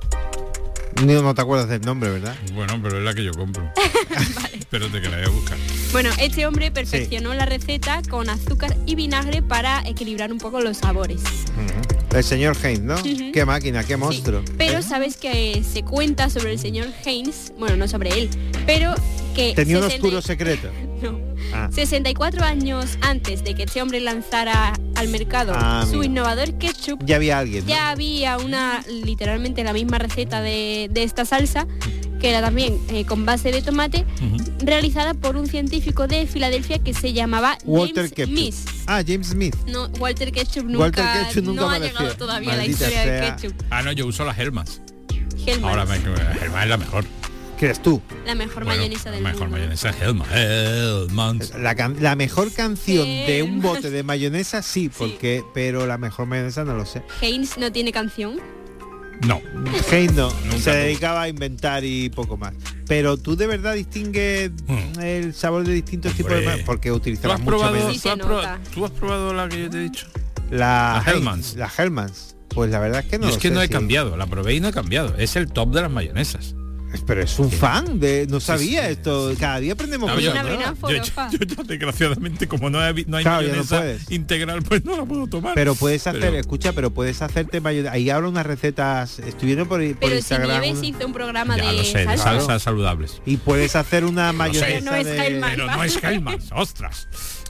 No te acuerdas del nombre, ¿verdad? Bueno, pero es la que yo compro. Espérate que la voy a buscar. Bueno, este hombre perfeccionó la receta con azúcar y vinagre para equilibrar un poco los sabores. El señor Heinz, ¿no? Ujú. Qué máquina, qué monstruo. Pero sabes que se cuenta sobre el señor Heinz, bueno, no sobre él, pero que Tenía un 60 oscuro secreto. No. Ah. 64 años antes de que este hombre lanzara al mercado su mira. innovador ketchup, Ya había alguien, ¿no? ya había literalmente la misma receta de esta salsa, que era también con base de tomate, realizada por un científico de Filadelfia que se llamaba Walter James Smith. James Smith. No, Walter Ketchup nunca, Walter Ketchup nunca no ha apareció. llegado todavía a la Maldita historia sea. del ketchup. Ah, no, yo uso las Hellmann's. Hellmann's. Ahora Hellmann's es la mejor. ¿Qué eres tú? La mejor Bueno, mayonesa del la mejor mundo. mayonesa es Hellmann's. La mejor canción de un bote de mayonesa sí, porque pero la mejor mayonesa no lo sé. Heinz no tiene canción. No. Heinz no, Nunca se tuvo. dedicaba a inventar y poco más. Pero tú de verdad distingues el sabor de distintos tipos de Hombre. porque ¿Tú utilizabas has, mucho probado, mayonesa. ¿Tú has probado la que yo te he dicho? La Hellmann's. La Hellmann's. Pues la verdad es que no Yo es lo que sé, no he sí. cambiado, la probé y no he cambiado. Es el top de las mayonesas. Pero es un fan de... No sabía sí, esto. Cada día aprendemos No, cosas Una nuevas. vena forofa. Yo ya desgraciadamente, como no hay Claro, ya no mayonesa puedes. integral, pues no la puedo tomar. Pero puedes hacer, Pero- escucha, pero puedes hacerte mayonesa. Ahí hablo unas recetas, estoy viendo por Pero si Instagram. Nieves hizo un programa Ya de lo sé, de salsa. salsas saludables. Y puedes hacer una Lo sé. mayonesa Pero no es de... Hellmann's. Pero no es Hellmann's, ostras.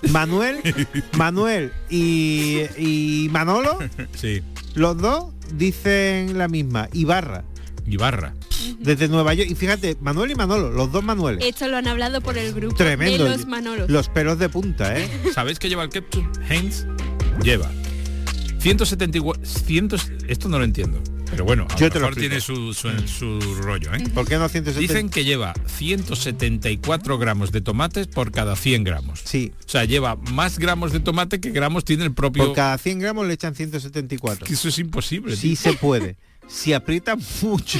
Manuel y Manolo, Sí, los dos dicen la misma, Ibarra, Ibarra. desde Nueva York. Y fíjate, Manuel y Manolo, los dos Manueles. Esto lo han hablado por el grupo Tremendo. de los Manolos. Los pelos de punta, ¿eh? ¿Sabéis qué lleva el ketchup? Heinz lleva 174... esto no lo entiendo. Pero bueno, a Yo lo te lo mejor tiene su rollo, ¿eh? ¿Por qué no 170? Dicen que lleva 174 gramos de tomates por cada 100 gramos. Sí. O sea, lleva más gramos de tomate que gramos tiene el propio... Por cada 100 gramos le echan 174. Que eso es imposible. Sí se puede. Si aprietas mucho,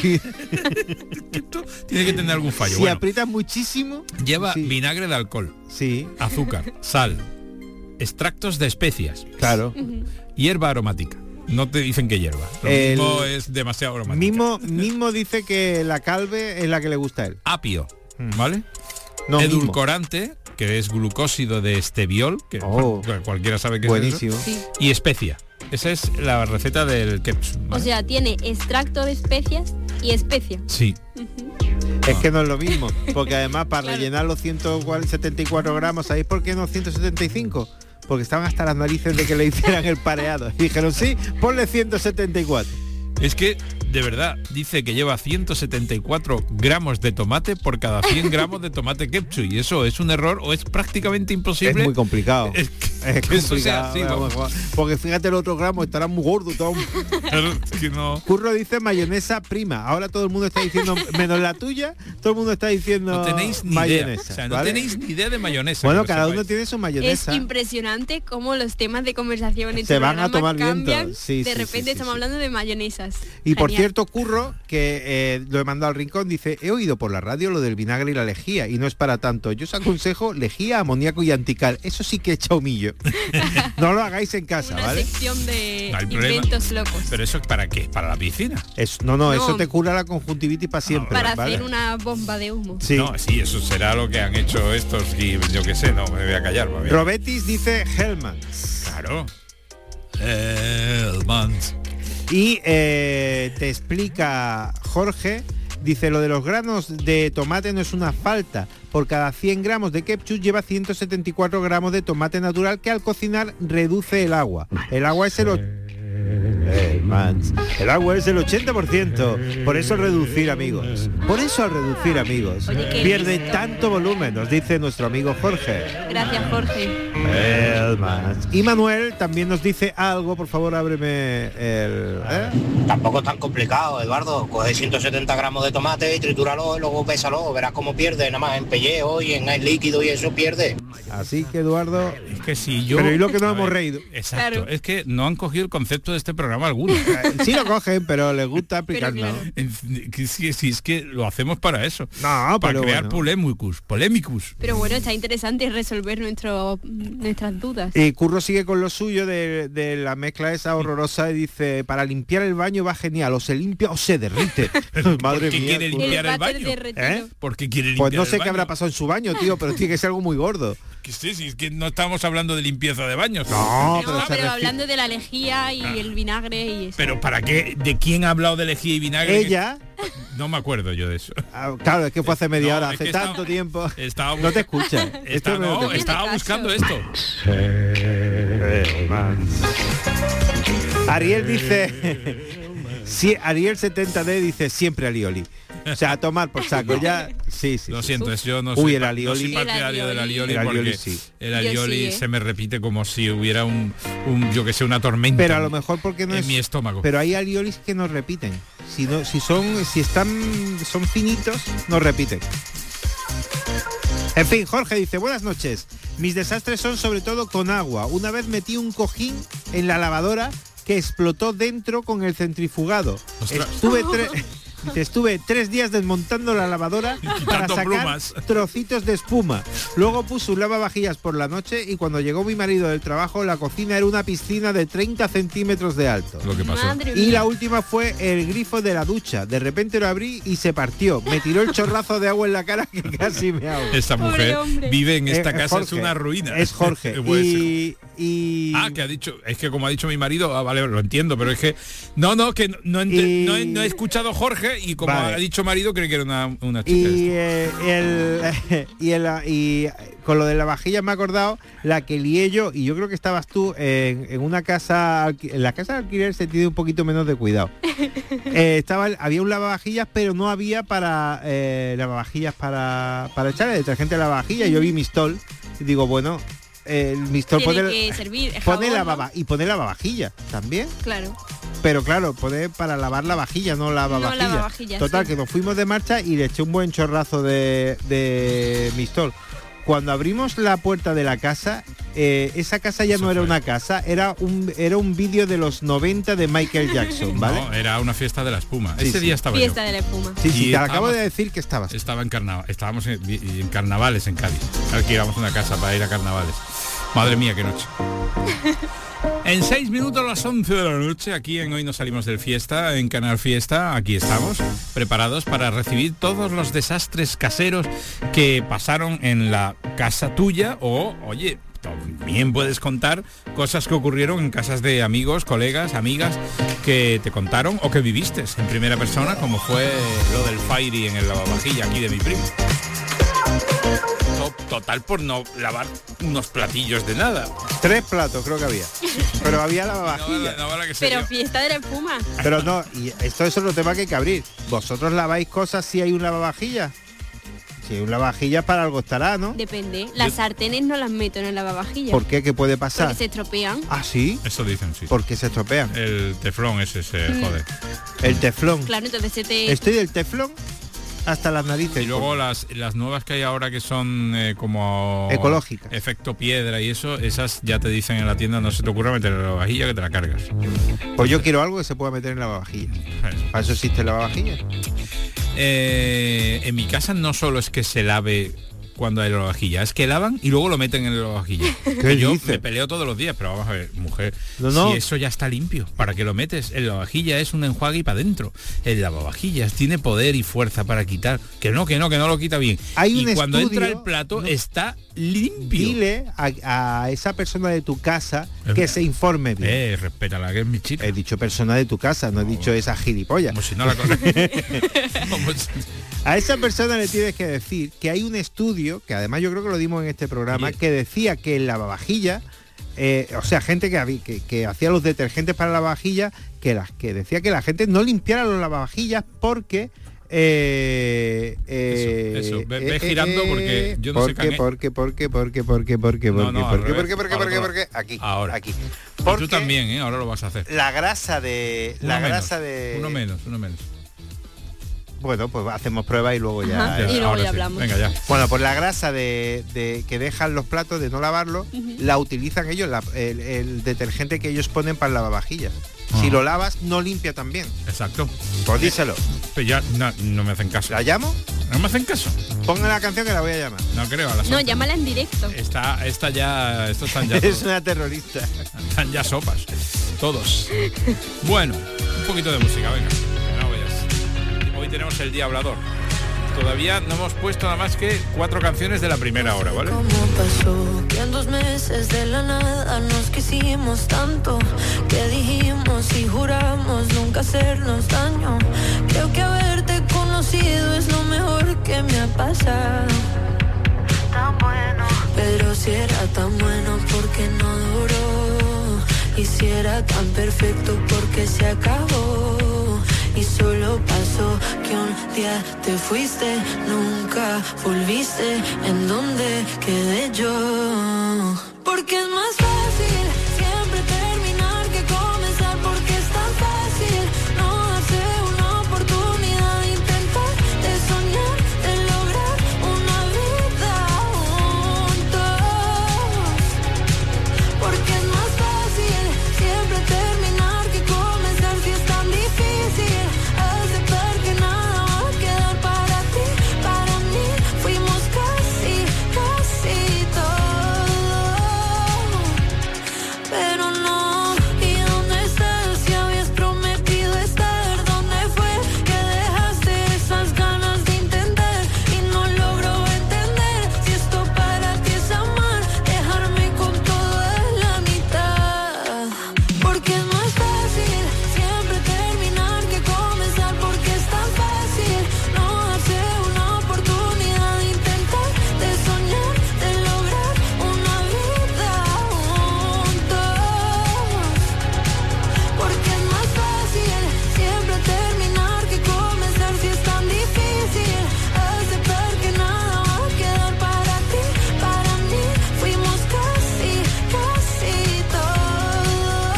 Tiene que tener algún fallo. si Bueno, aprietas muchísimo, lleva sí. vinagre de alcohol, sí, azúcar, sal, extractos de especias, claro. hierba aromática. No te dicen que hierba. Lo El- mismo es demasiado aromática. Mismo dice que la calve es la que le gusta a él. Apio, ¿vale? No, mismo. Edulcorante, que es glucósido de esteviol, que Oh. cualquiera sabe que Buenísimo. es eso. Sí. Y especia. Esa es la receta del ketchup. O ¿vale? sea, tiene extracto de especias y especia. Sí. Es que no es lo mismo, porque además para Claro. rellenar los 174 gramos, ¿sabéis por qué no 175? Porque estaban hasta las narices de que le hicieran el pareado. Y dijeron, sí, ponle 174. Es que, de verdad, dice que lleva 174 gramos de tomate por cada 100 gramos de tomate ketchup. Y eso es un error o es prácticamente imposible. Es muy complicado. Es que eso sea así, vamos, vamos. porque fíjate el otro gramo, estará muy gordo. Claro, es que no... Curro dice mayonesa prima. Ahora todo el mundo está diciendo, menos la tuya, todo el mundo está diciendo No tenéis ni mayonesa. idea. O sea, no ¿vale? tenéis ni idea de mayonesa. Bueno, que lo cada uno sepáis. tiene su Es mayonesa. impresionante cómo los temas de conversación en Se tu van a programa tomar viento. cambian. Sí, de sí, repente sí, estamos sí. hablando de mayonesas. Y por Genial. cierto, Curro, que lo he mandado al rincón, dice, he oído por la radio lo del vinagre y la lejía, y no es para tanto. Yo os aconsejo lejía, amoníaco y antical. Eso sí que echa humillo. No lo hagáis en casa, Una ¿vale? sección de No hay problema. inventos locos. Pero eso es para qué? Para la piscina. No, No. eso te cura la conjuntivitis para siempre, Para ¿vale? hacer una bomba de humo. Sí. No, sí, eso será lo que han hecho estos y yo qué sé, no, me voy a callar. más bien. Robetis dice Hellmann's. Claro. Hellmann's. Y te explica Jorge, dice, lo de los granos de tomate no es una falta. Por cada 100 gramos de ketchup lleva 174 gramos de tomate natural que al cocinar reduce el agua. El agua es el agua es el 80%. Por eso reducir, amigos. Por eso al reducir, amigos. Oye, qué Pierde listo. tanto volumen, nos dice nuestro amigo Jorge. Gracias, Jorge. Y Manuel también nos dice algo, por favor, ábreme el... Tampoco es tan complicado, Eduardo. Coge 170 gramos de tomate y tritúralo y luego pésalo. Verás cómo pierde, nada más en pellejo y en el líquido y eso pierde. Así que, Eduardo... Es que si yo... Pero y lo que nos A hemos ver, reído. Exacto. Claro. Es que no han cogido el concepto de este programa alguno. Sí lo cogen, pero les gusta aplicarlo. claro. Si es que lo hacemos para eso. No, para pero crear bueno. polémicos. Pero bueno, está interesante resolver nuestras dudas. Y Curro sigue con lo suyo de la mezcla esa horrorosa y dice, para limpiar el baño va genial, o se limpia o se derrite. Madre ¿Por qué mía. quiere Curro. limpiar el váter baño? derretido. ¿Eh? ¿Por qué quiere limpiar Pues no el sé qué baño? habrá pasado en su baño, tío, pero tiene que ser algo muy gordo. Que sí, sí, es que no estamos hablando de limpieza de baños. No, No, se pero refiere- hablando de la lejía y el vinagre y eso. Pero ¿para qué? ¿De quién ha hablado de lejía y vinagre? Ella, No me acuerdo yo de eso. claro, es que fue hace media No, hora, es hace que tanto estaba- tiempo. Estaba No te escucha. Esto no te escucha. estaba buscando esto. Ariel dice, sí, Ariel 70D dice siempre alioli. O sea, a tomar por saco. Ya, sí. Lo siento, yo no soy, el alioli, no soy partidario del alioli porque el alioli se me repite como si hubiera un yo que sé, una tormenta. Pero a lo mejor porque no en mi estómago. Pero hay aliolis que no repiten. Si son finitos, no repiten. En fin, Jorge dice, buenas noches. Mis desastres son sobre todo con agua. Una vez metí un cojín en la lavadora que explotó dentro con el centrifugado. Estuve 3 días desmontando la lavadora para sacar trocitos de espuma. Luego puse un lavavajillas por la noche y cuando llegó mi marido del trabajo, la cocina era una piscina de 30 centímetros de alto. Lo que pasó. Y la última fue el grifo de la ducha. De repente lo abrí y se partió. Me tiró el chorrazo de agua en la cara que casi me ahogo. Esta mujer vive en esta casa, Jorge, es una ruina. Es Jorge. que ha dicho, es que como ha dicho mi marido, vale, lo entiendo, pero es que no he escuchado Jorge y como ha dicho marido creo que era una chica. Y con lo de la vajilla me he acordado la que lié yo, y yo creo que estabas tú en una casa, en la casa de alquiler se tiene un poquito menos de cuidado. Había un lavavajillas, pero no había para lavavajillas para echar el detergente a la lavavajillas. Yo vi Mistol y digo, bueno, el Mistol pone lavavajillas también. Claro. Pero claro, pone para lavar la vajilla, no lavavajillas. Total, sí. Que nos fuimos de marcha y le eché un buen chorrazo de Mistol. Cuando abrimos la puerta de la casa, esa casa ya no era una casa, era un vídeo de los 90 de Michael Jackson, ¿vale? No, era una fiesta de la espuma. Sí, Ese día estaba fiesta de la espuma. Sí, te acabo de decir que estabas. Estábamos en carnavales en Cádiz. Alquilamos una casa para ir a carnavales. Madre mía, qué noche. En 6 minutos las 11 de la noche, aquí en Hoy no salimos del Fiesta, en Canal Fiesta, aquí estamos, preparados para recibir todos los desastres caseros que pasaron en la casa tuya o, oye, también puedes contar cosas que ocurrieron en casas de amigos, colegas, amigas, que te contaron o que viviste en primera persona, como fue lo del Fairy en el lavavajilla aquí de mi primo. Total por no lavar unos platillos de nada. 3 platos creo que había. Pero había lavavajillas. Pero fiesta de la espuma. Pero no, y esto es otro tema que hay que abrir. ¿Vosotros laváis cosas si hay un lavavajillas? Si hay un lavavajillas para algo estará, ¿no? Depende. Las sartenes no las meto en el lavavajillas. ¿Por qué? ¿Qué puede pasar? Porque se estropean. ¿Ah, sí? Eso dicen, sí. ¿Por qué se estropean? El teflón ese se jode. El teflón. Claro, entonces se te... Estoy del teflón hasta las narices. Y luego las nuevas que hay ahora que son como ecológicas, efecto piedra y eso, esas ya te dicen en la tienda, no se te ocurra meter en la lavavajilla, que te la cargas. Pues yo quiero algo que se pueda meter en la lavavajilla. ¿Para eso existe la lavavajilla? En mi casa no solo es que se lave cuando hay lavavajilla, es que lavan y luego lo meten en la lavavajilla. Yo me peleo todos los días, pero vamos a ver, mujer, si eso ya está limpio, ¿para qué lo metes? El lavavajilla es un enjuague y para adentro. El lavavajillas tiene poder y fuerza para quitar, que no lo quita bien. Y cuando entra el plato está limpio. Dile a esa persona de tu casa que se informe bien. Respétala, que es mi chica. He dicho persona de tu casa, no he dicho esa gilipollas. Como si no la conoces. A esa persona le tienes que decir que hay un estudio, que además yo creo que lo dimos en este programa, que decía que el lavavajilla, o sea, gente que hacía los detergentes para la lavavajilla, que decía que la gente no limpiara los lavavajillas porque... eso. Ve girando porque yo no sé qué. Porque aquí. Ahora. Aquí. Porque tú también, ahora lo vas a hacer. La grasa de... Uno menos. Bueno, pues hacemos pruebas y luego ya... y luego ya hablamos. Venga, ya. Bueno, pues la grasa de que dejan los platos, de no lavarlo, la utilizan ellos, el detergente que ellos ponen para el lavavajillas. Si lo lavas, no limpia también. Exacto. Pues díselo. Pero ya no me hacen caso. ¿La llamo? No me hacen caso. Ponga la canción que la voy a llamar. No creo. No, llámala en directo. Estos están ya... Es una terrorista. Están ya sopas. Todos. Bueno, un poquito de música, venga. Hoy tenemos el Día Hablador. Todavía no hemos puesto nada más que 4 canciones de la primera hora, ¿vale? ¿Cómo pasó que en 2 meses de la nada nos quisimos tanto? Que dijimos y juramos nunca hacernos daño. Creo que haberte conocido es lo mejor que me ha pasado. Tan bueno. Pero si era tan bueno, ¿por qué no duró? Y si era tan perfecto, ¿por qué se acabó? Y solo pasó que un día te fuiste, nunca volviste. ¿En dónde quedé yo? Porque es más fácil siempre terminar que comenzar, porque es tan fácil no darse una oportunidad de intentar, de soñar, de lograr una vida juntos. Porque es más fácil siempre terminar que comenzar, si es tan difícil aceptar que nada va a quedar para ti, para mí. Fuimos casi, casi todo, pero no. ¿Y dónde estás? Si habías prometido estar, ¿dónde fue que dejaste esas ganas de intentar? Y no logro entender si esto para ti es amar, dejarme con todo en la mitad. Porque es más fácil siempre terminar que comenzar, porque es tan fácil no darse una oportunidad de intentar, de soñar, de lograr una vida juntos. Porque es más fácil siempre terminar que comenzar, si es tan difícil aceptar que nada va a quedar para ti, para mí. Fuimos casi, casi todo.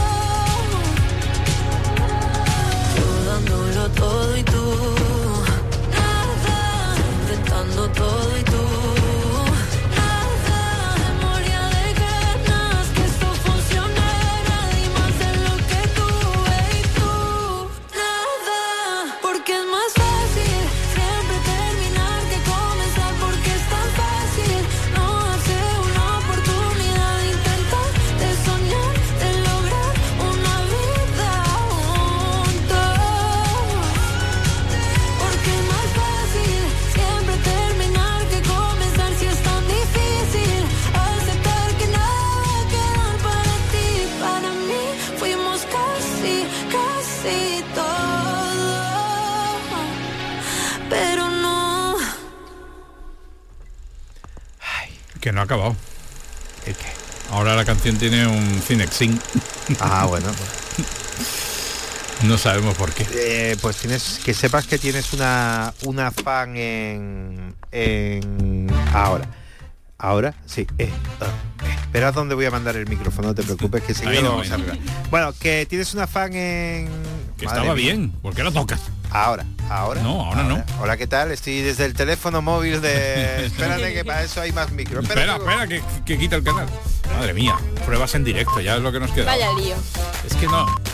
Yo dándolo todo y tú nada, intentando todo y tú nada. Moría de ganas que esto funcionara, di más de lo que tuve y tú nada. Porque es más fácil siempre terminar que comenzar, porque es tan fácil no darse una oportunidad de intentar, de soñar, de lograr una vida juntos. Porque es más fácil siempre terminar que comenzar, si es tan difícil aceptar que nada va a quedar para ti, para mí. Fuimos casi, casi todo, pero no. Que no ha acabado. Ahora la canción tiene un Cinexin. Ah, bueno. No sabemos por qué. Pues tienes que sepas que tienes una fan en ahora sí. Espera, ¿dónde voy a mandar el micrófono? No te preocupes, que seguido Ahí no, lo vamos a ahí no. arreglar. Bueno, que tienes una fan en... Que Madre estaba mía. bien. ¿Por qué lo tocas? Ahora. No, ahora no. Hola, ¿qué tal? Estoy desde el teléfono móvil de... Espérate, que para eso hay más micro. Espera, que quita el canal. Madre mía, pruebas en directo, ya es lo que nos queda. Vaya lío. Es que no.